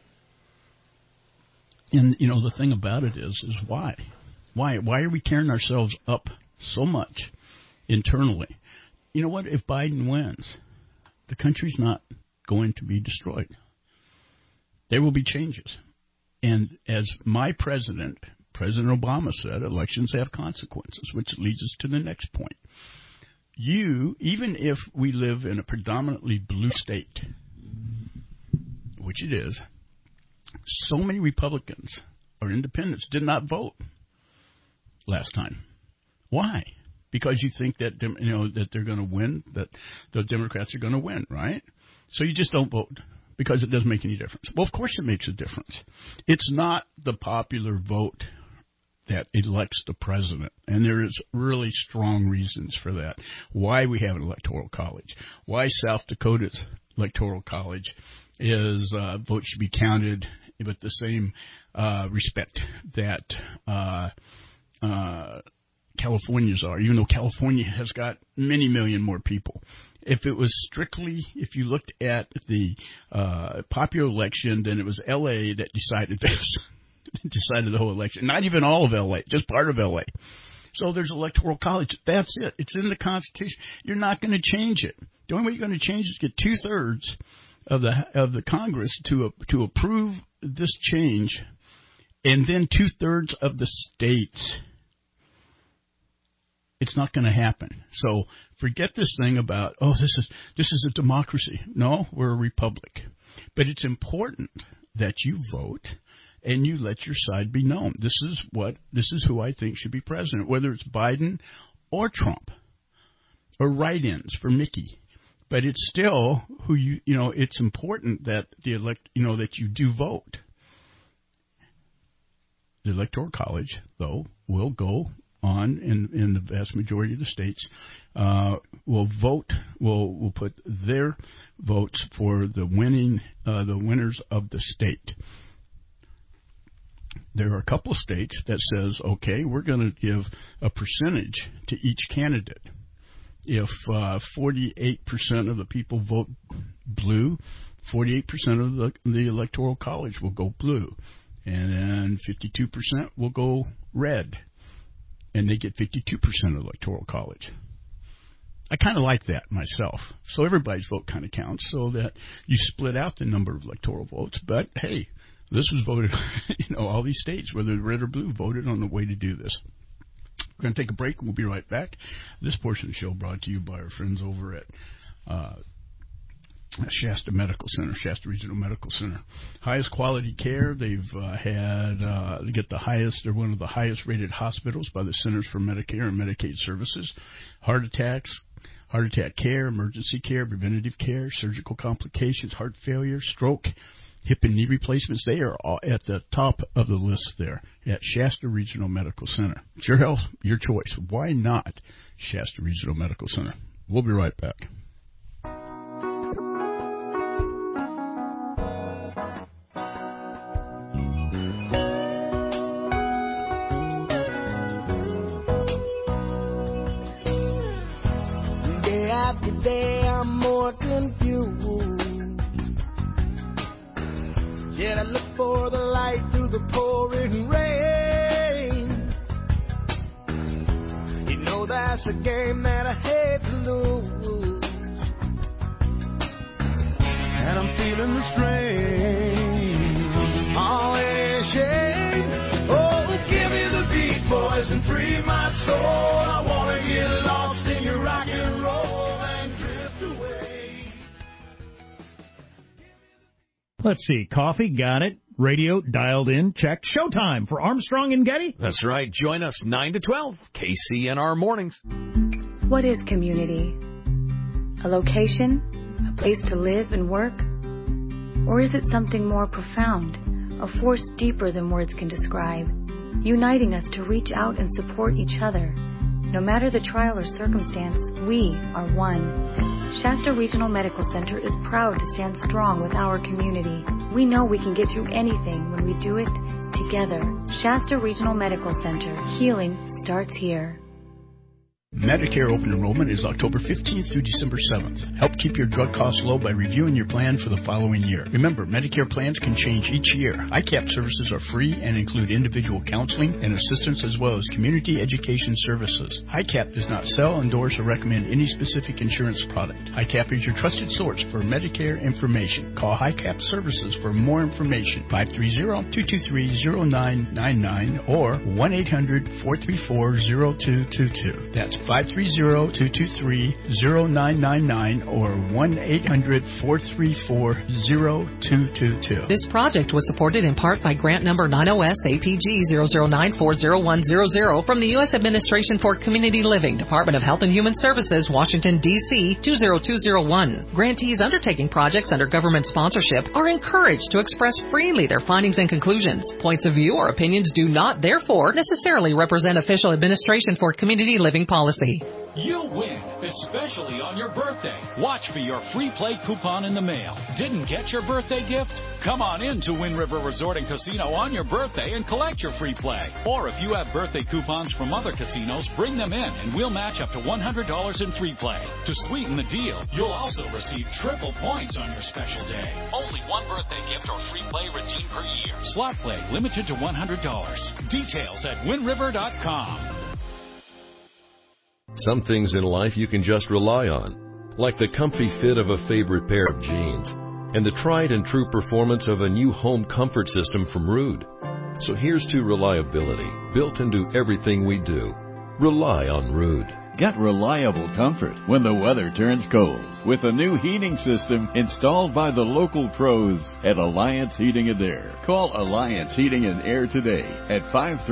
And the thing about it is why? Why are we tearing ourselves up so much internally? You know what? If Biden wins, the country's not going to be destroyed. There will be changes, and as my President Obama said, elections have consequences, which leads us to the next point. Even if we live in a predominantly blue state, which it is, so many Republicans or independents did not vote last time. Why? Because you think that that they're going to win, that the Democrats are going to win, right? So you just don't vote because it doesn't make any difference. Well, of course it makes a difference. It's not the popular vote that elects the president, and there is really strong reasons for that. Why we have an electoral college, why South Dakota's electoral college is votes should be counted with the same respect that California's are, even though California has got many million more people. If it was strictly, if you looked at the popular election, then it was L.A. that decided this. Decided the whole election. Not even all of L.A., just part of L.A. So there's electoral college. That's it. It's in the Constitution. You're not going to change it. The only way you're going to change is get 2/3 of the Congress to approve this change, and then 2/3 of the states. It's not going to happen. So forget this thing about this is a democracy. No, we're a republic. But it's important that you vote and you let your side be known. This is who I think should be president, whether it's Biden or Trump or write-ins for Mickey. But it's still who it's important that that you do vote. The Electoral College, though, will go on in the vast majority of the states, will put their votes for the winners of the state. There are a couple of states that says, okay, we're going to give a percentage to each candidate. If 48% of the people vote blue, 48% of the Electoral College will go blue, and then 52% will go red, and they get 52% of the Electoral College. I kind of like that myself. So everybody's vote kind of counts, so that you split out the number of electoral votes. But hey, this was voted, all these states, whether red or blue, voted on the way to do this. We're going to take a break. We'll be right back. This portion of the show brought to you by our friends over at Shasta Medical Center, Shasta Regional Medical Center. Highest quality care. They've they get the highest, they're one of the highest rated hospitals by the Centers for Medicare and Medicaid Services. Heart attack care, emergency care, preventative care, surgical complications, heart failure, stroke, Hip and knee replacements, they are all at the top of the list there at Shasta Regional Medical Center. It's your health, your choice. Why not Shasta Regional Medical Center? We'll be right back. Day after day, I'm more confused. Yet I look for the light through the pouring rain. You know that's a game that I hate to lose. And I'm feeling the strain. Always shame. Oh, give me the beat, boys, and free my soul. I wanna get lost in your rock and roll and drift away. Let's see. Coffee, got it. Radio, dialed in, check. Showtime for Armstrong and Getty. That's right. Join us 9 to 12, KCNR Mornings. What is community? A location? A place to live and work? Or is it something more profound? A force deeper than words can describe, uniting us to reach out and support each other. No matter the trial or circumstance, we are one. Shasta Regional Medical Center is proud to stand strong with our community. We know we can get through anything when we do it together. Shasta Regional Medical Center. Healing starts here. Medicare open enrollment is October 15th through December 7th. Help keep your drug costs low by reviewing your plan for the following year. Remember, Medicare plans can change each year. ICAP services are free and include individual counseling and assistance as well as community education services. ICAP does not sell, endorse, or recommend any specific insurance product. ICAP is your trusted source for Medicare information. Call ICAP services for more information. 530-223-0999 or 1-800-434-0222. That's 530-223-0999 or 1-800-434-0222. This project was supported in part by grant number 90S APG 009401100 from the U.S. Administration for Community Living, Department of Health and Human Services, Washington, D.C. 20201. Grantees undertaking projects under government sponsorship are encouraged to express freely their findings and conclusions. Points of view or opinions do not, therefore, necessarily represent official Administration for Community Living policy. You'll win, especially on your birthday. Watch for your free play coupon in the mail. Didn't get your birthday gift? Come on in to Wind River Resort and Casino on your birthday and collect your free play. Or if you have birthday coupons from other casinos, bring them in and we'll match up to $100 in free play. To sweeten the deal, you'll also receive triple points on your special day. Only one birthday gift or free play redeemed per year. Slot play limited to $100. Details at windriver.com. Some things in life you can just rely on, like the comfy fit of a favorite pair of jeans and the tried and true performance of a new home comfort system from Ruud. So here's to reliability, built into everything we do. Rely on Ruud. Get reliable comfort when the weather turns cold with a new heating system installed by the local pros at Alliance Heating and Air. Call Alliance Heating and Air today at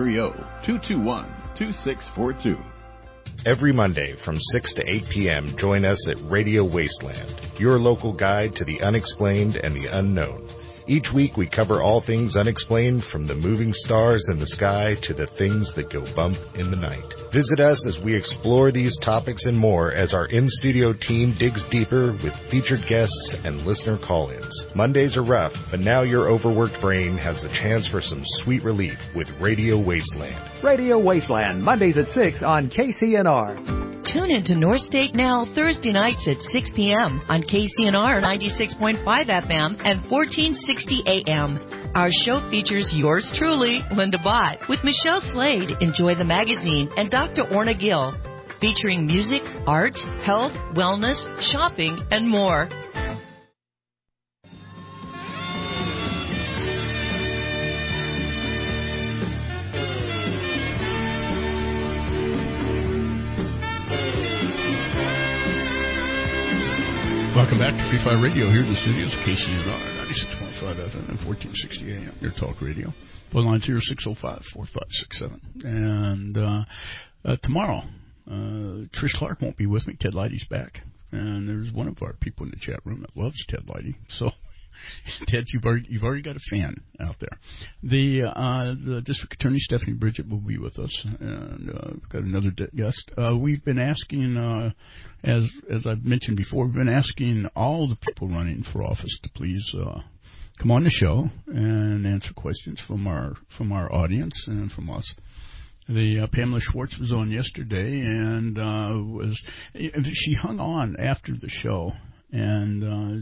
530-221-2642. Every Monday from 6 to 8 p.m., join us at Radio Wasteland, your local guide to the unexplained and the unknown. Each week we cover all things unexplained, from the moving stars in the sky to the things that go bump in the night. Visit us as we explore these topics and more as our in-studio team digs deeper with featured guests and listener call-ins. Mondays are rough, but now your overworked brain has the chance for some sweet relief with Radio Wasteland. Radio Wasteland, Mondays at 6 on KCNR. Tune in to North State Now Thursday nights at 6 p.m. on KCNR 96.5 FM and 1460 AM. Our show features yours truly, Linda Bott, with Michelle Slade, Enjoy the Magazine, and Dr. Orna Gill, featuring music, art, health, wellness, shopping, and more. Welcome back to Free Fire Radio here in the studios, KCNR 96.5 FM and 1460 AM, your talk radio. Phone line 0605-4567. And tomorrow, Trish Clark won't be with me. Ted Leidy's back. And there's one of our people in the chat room that loves Ted Leidy. So Ted, you've already got a fan out there. The District Attorney Stephanie Bridget will be with us, and we've got another guest. We've been asking, as I've mentioned before, we've been asking all the people running for office to please come on the show and answer questions from our audience and from us. Pamela Schwartz was on yesterday, and she hung on after the show, and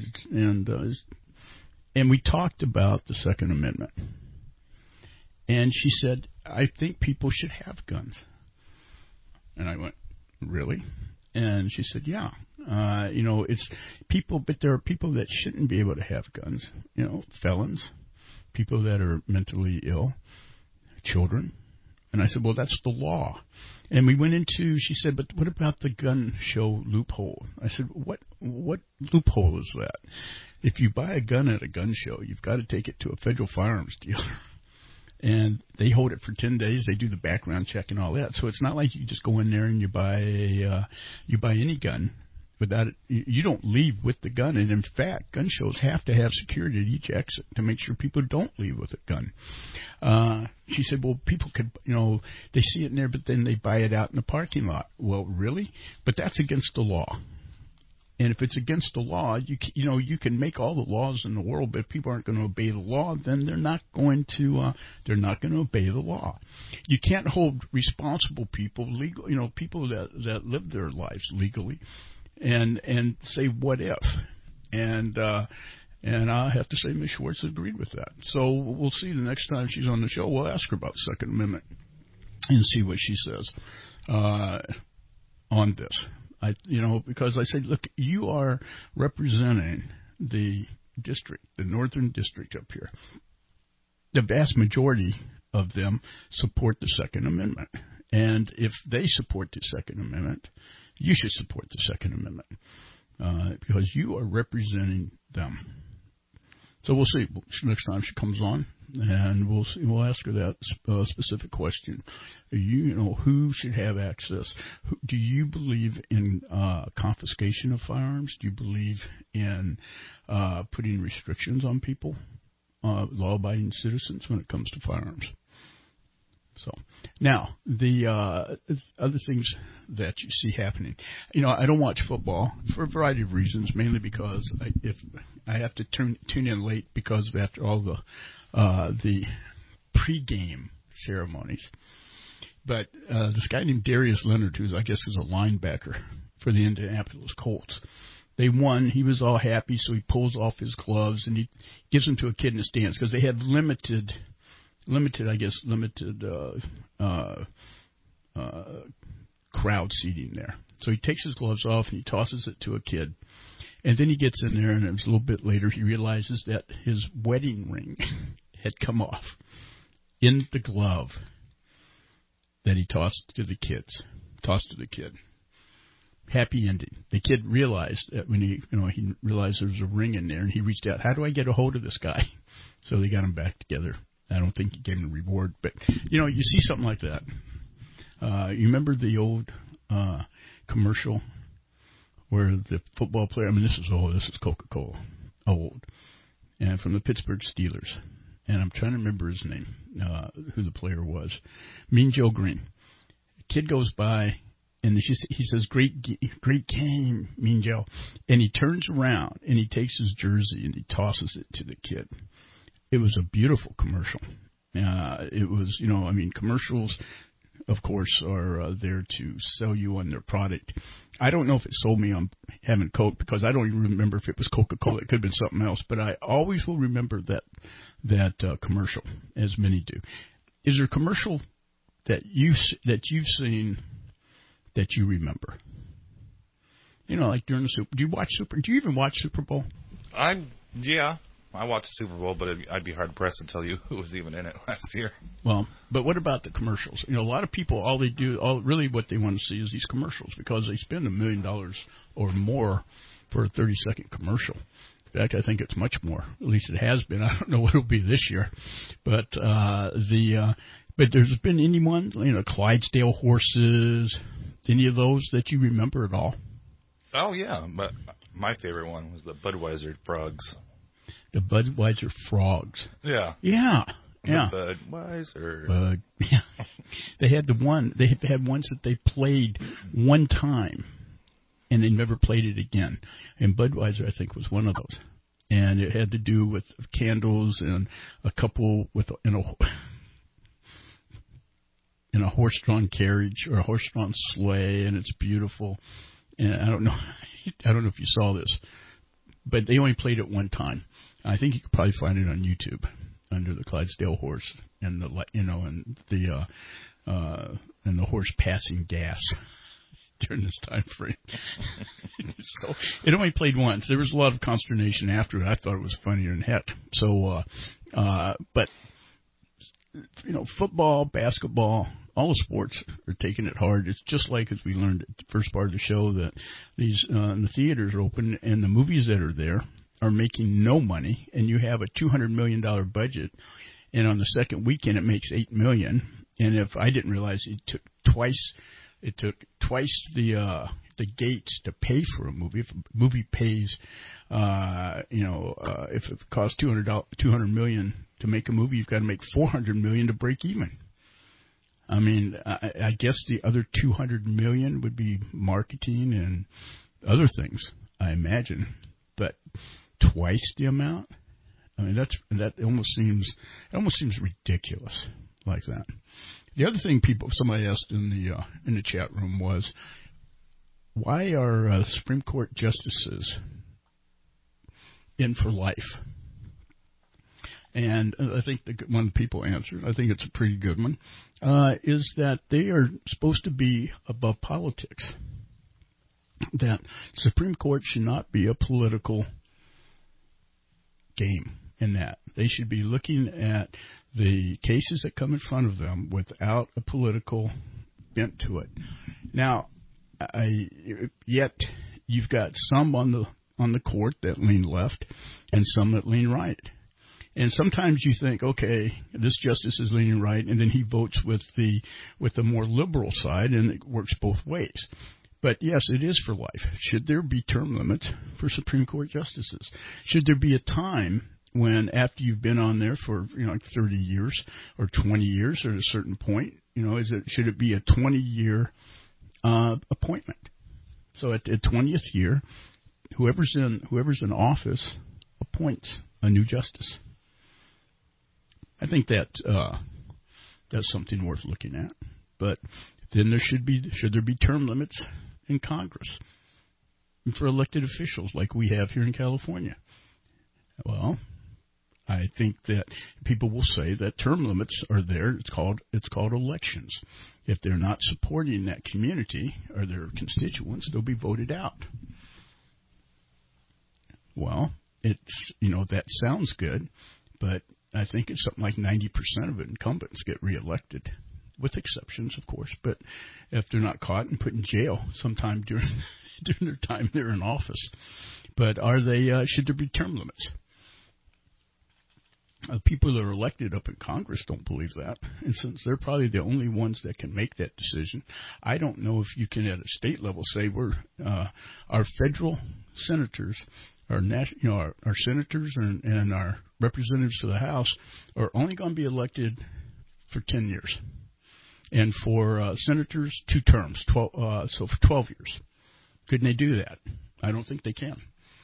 we talked about the Second Amendment. And she said, "I think people should have guns." And I went, "Really?" And she said, "Yeah, it's people, but there are people that shouldn't be able to have guns. Felons, people that are mentally ill, children." And I said, "Well, that's the law." And we went into, she said, "But what about the gun show loophole?" I said, what loophole is that? If you buy a gun at a gun show, you've got to take it to a federal firearms dealer. And they hold it for 10 days. They do the background check and all that. So it's not like you just go in there and you buy any gun. Without it, you don't leave with the gun. And in fact, gun shows have to have security at each exit to make sure people don't leave with a gun. She said, "Well, people could, they see it in there, but then they buy it out in the parking lot." Well, really? But that's against the law. And if it's against the law, you can make all the laws in the world, but if people aren't going to obey the law, then they're not going to obey the law. You can't hold responsible people legal, people that live their lives legally, and say what if, and I have to say Ms. Schwartz agreed with that. So we'll see the next time she's on the show. We'll ask her about the Second Amendment and see what she says on this. Because I said, look, you are representing the district, the Northern District up here. The vast majority of them support the Second Amendment, and if they support the Second Amendment, you should support the Second Amendment because you are representing them. So we'll see next time she comes on, and we'll ask her that specific question. Who should have access? Do you believe in confiscation of firearms? Do you believe in putting restrictions on people, law-abiding citizens, when it comes to firearms? So now the other things that you see happening. I don't watch football for a variety of reasons, mainly because if I have to tune in late because of after all the pregame ceremonies. But this guy named Darius Leonard, who I guess is a linebacker for the Indianapolis Colts, they won. He was all happy, so he pulls off his gloves and he gives them to a kid in the stands because they have limited crowd seating there. So he takes his gloves off and he tosses it to a kid. And then he gets in there, and it was a little bit later, he realizes that his wedding ring had come off in the glove that he tossed to the kid. Happy ending. The kid realized that when he realized there was a ring in there, and he reached out, "How do I get a hold of this guy?" So they got him back together. I don't think he gave him a reward, but you see something like that. You remember the old commercial where the football player? This is old. This is Coca-Cola, old, and from the Pittsburgh Steelers. And I'm trying to remember his name, who the player was. Mean Joe Green. A kid goes by, and he says, "Great game, Mean Joe." And he turns around, and he takes his jersey, and he tosses it to the kid. It was a beautiful commercial. It was, commercials, of course, are there to sell you on their product. I don't know if it sold me on having Coke because I don't even remember if it was Coca-Cola. It could have been something else, but I always will remember that commercial, as many do. Is there a commercial that you've seen that you remember? Like during the Super. Do you even watch Super Bowl? Yeah. I watched the Super Bowl, but I'd be hard-pressed to tell you who was even in it last year. Well, but what about the commercials? A lot of people, really what they want to see is these commercials because they spend $1 million or more for a 30-second commercial. In fact, I think it's much more. At least it has been. I don't know what it'll be this year. But but there's been anyone, Clydesdale horses, any of those that you remember at all? Oh, yeah. But my favorite one was the Budweiser frogs. The Budweiser frogs. Yeah. Yeah. Yeah. Budweiser. Yeah. They had They had ones that they played one time, and they never played it again. And Budweiser, I think, was one of those. And it had to do with candles and a couple in a horse-drawn carriage or a horse-drawn sleigh, and it's beautiful. And I don't know if you saw this, but they only played it one time. I think you could probably find it on YouTube under the Clydesdale horse and the horse passing gas during this time frame. So it only played once. There was a lot of consternation after it. I thought it was funnier than heck. So, but football, basketball, all the sports are taking it hard. It's just like, as we learned at the first part of the show, that these the theaters are open and the movies that are there are making no money, and you have a $200 million budget, and on the second weekend it makes $8 million. And if I didn't realize it took twice the gates to pay for a movie. If a movie pays, if it costs $200 million to make a movie, you've got to make $400 million to break even. I mean, I guess the other $200 million would be marketing and other things, I imagine, but twice the amount. I mean, that almost seems ridiculous like that. The other thing somebody asked in the chat room was, why are Supreme Court justices in for life? And I think one of the people answered, I think it's a pretty good one, is that they are supposed to be above politics. That Supreme Court should not be a political game in that. They should be looking at the cases that come in front of them without a political bent to it. Now, yet you've got some on the court that lean left and some that lean right. And sometimes you think, okay, this justice is leaning right, and then he votes with the more liberal side, and it works both ways. But yes, it is for life. Should there be term limits for Supreme Court justices? Should there be a time when, after you've been on there for 30 years or 20 years, or at a certain point, should it be a 20-year appointment? So at the 20th year, whoever's in office appoints a new justice. I think that's something worth looking at. But then should there be term limits in Congress and for elected officials like we have here in California? Well, I think that people will say that term limits are there. It's called elections. If they're not supporting that community or their constituents, they'll be voted out. Well, that sounds good, but I think it's something like 90% of incumbents get reelected, with exceptions, of course. But if they're not caught and put in jail sometime during their time they're in office. But should there be term limits? People that are elected up in Congress don't believe that. And since they're probably the only ones that can make that decision, I don't know if you can at a state level say our federal senators, our senators and our representatives to the House are only going to be elected for 10 years. And for senators, 2 terms, so for 12 years. Couldn't they do that? I don't think they can.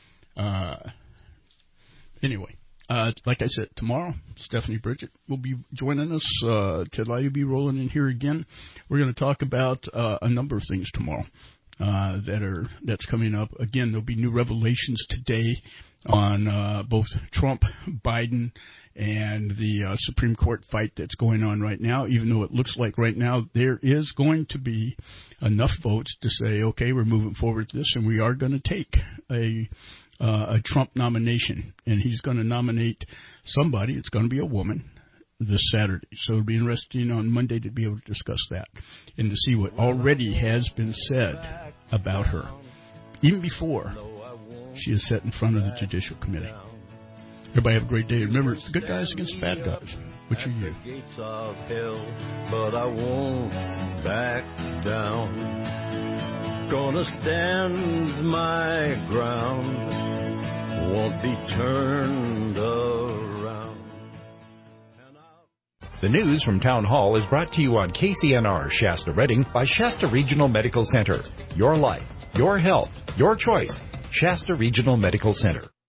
Anyway. Like I said, tomorrow, Stephanie Bridget will be joining us. Ted Lai will be rolling in here again. We're going to talk about a number of things tomorrow that's coming up. Again, there'll be new revelations today on both Trump, Biden, and the Supreme Court fight that's going on right now, even though it looks like right now there is going to be enough votes to say, okay, we're moving forward with this, and we are going to take a Trump nomination, and he's going to nominate somebody. It's going to be a woman this Saturday. So it'll be interesting on Monday to be able to discuss that and to see what already has been said about her, even before she is set in front of the Judicial Committee. Everybody have a great day. Remember, it's the good guys against the bad guys. Which are you? Gates of hell, but I won't back down. Gonna stand my ground. Won't be turned The news from Town Hall is brought to you on KCNR Shasta Redding by Shasta Regional Medical Center. Your life, your health, your choice. Shasta Regional Medical Center.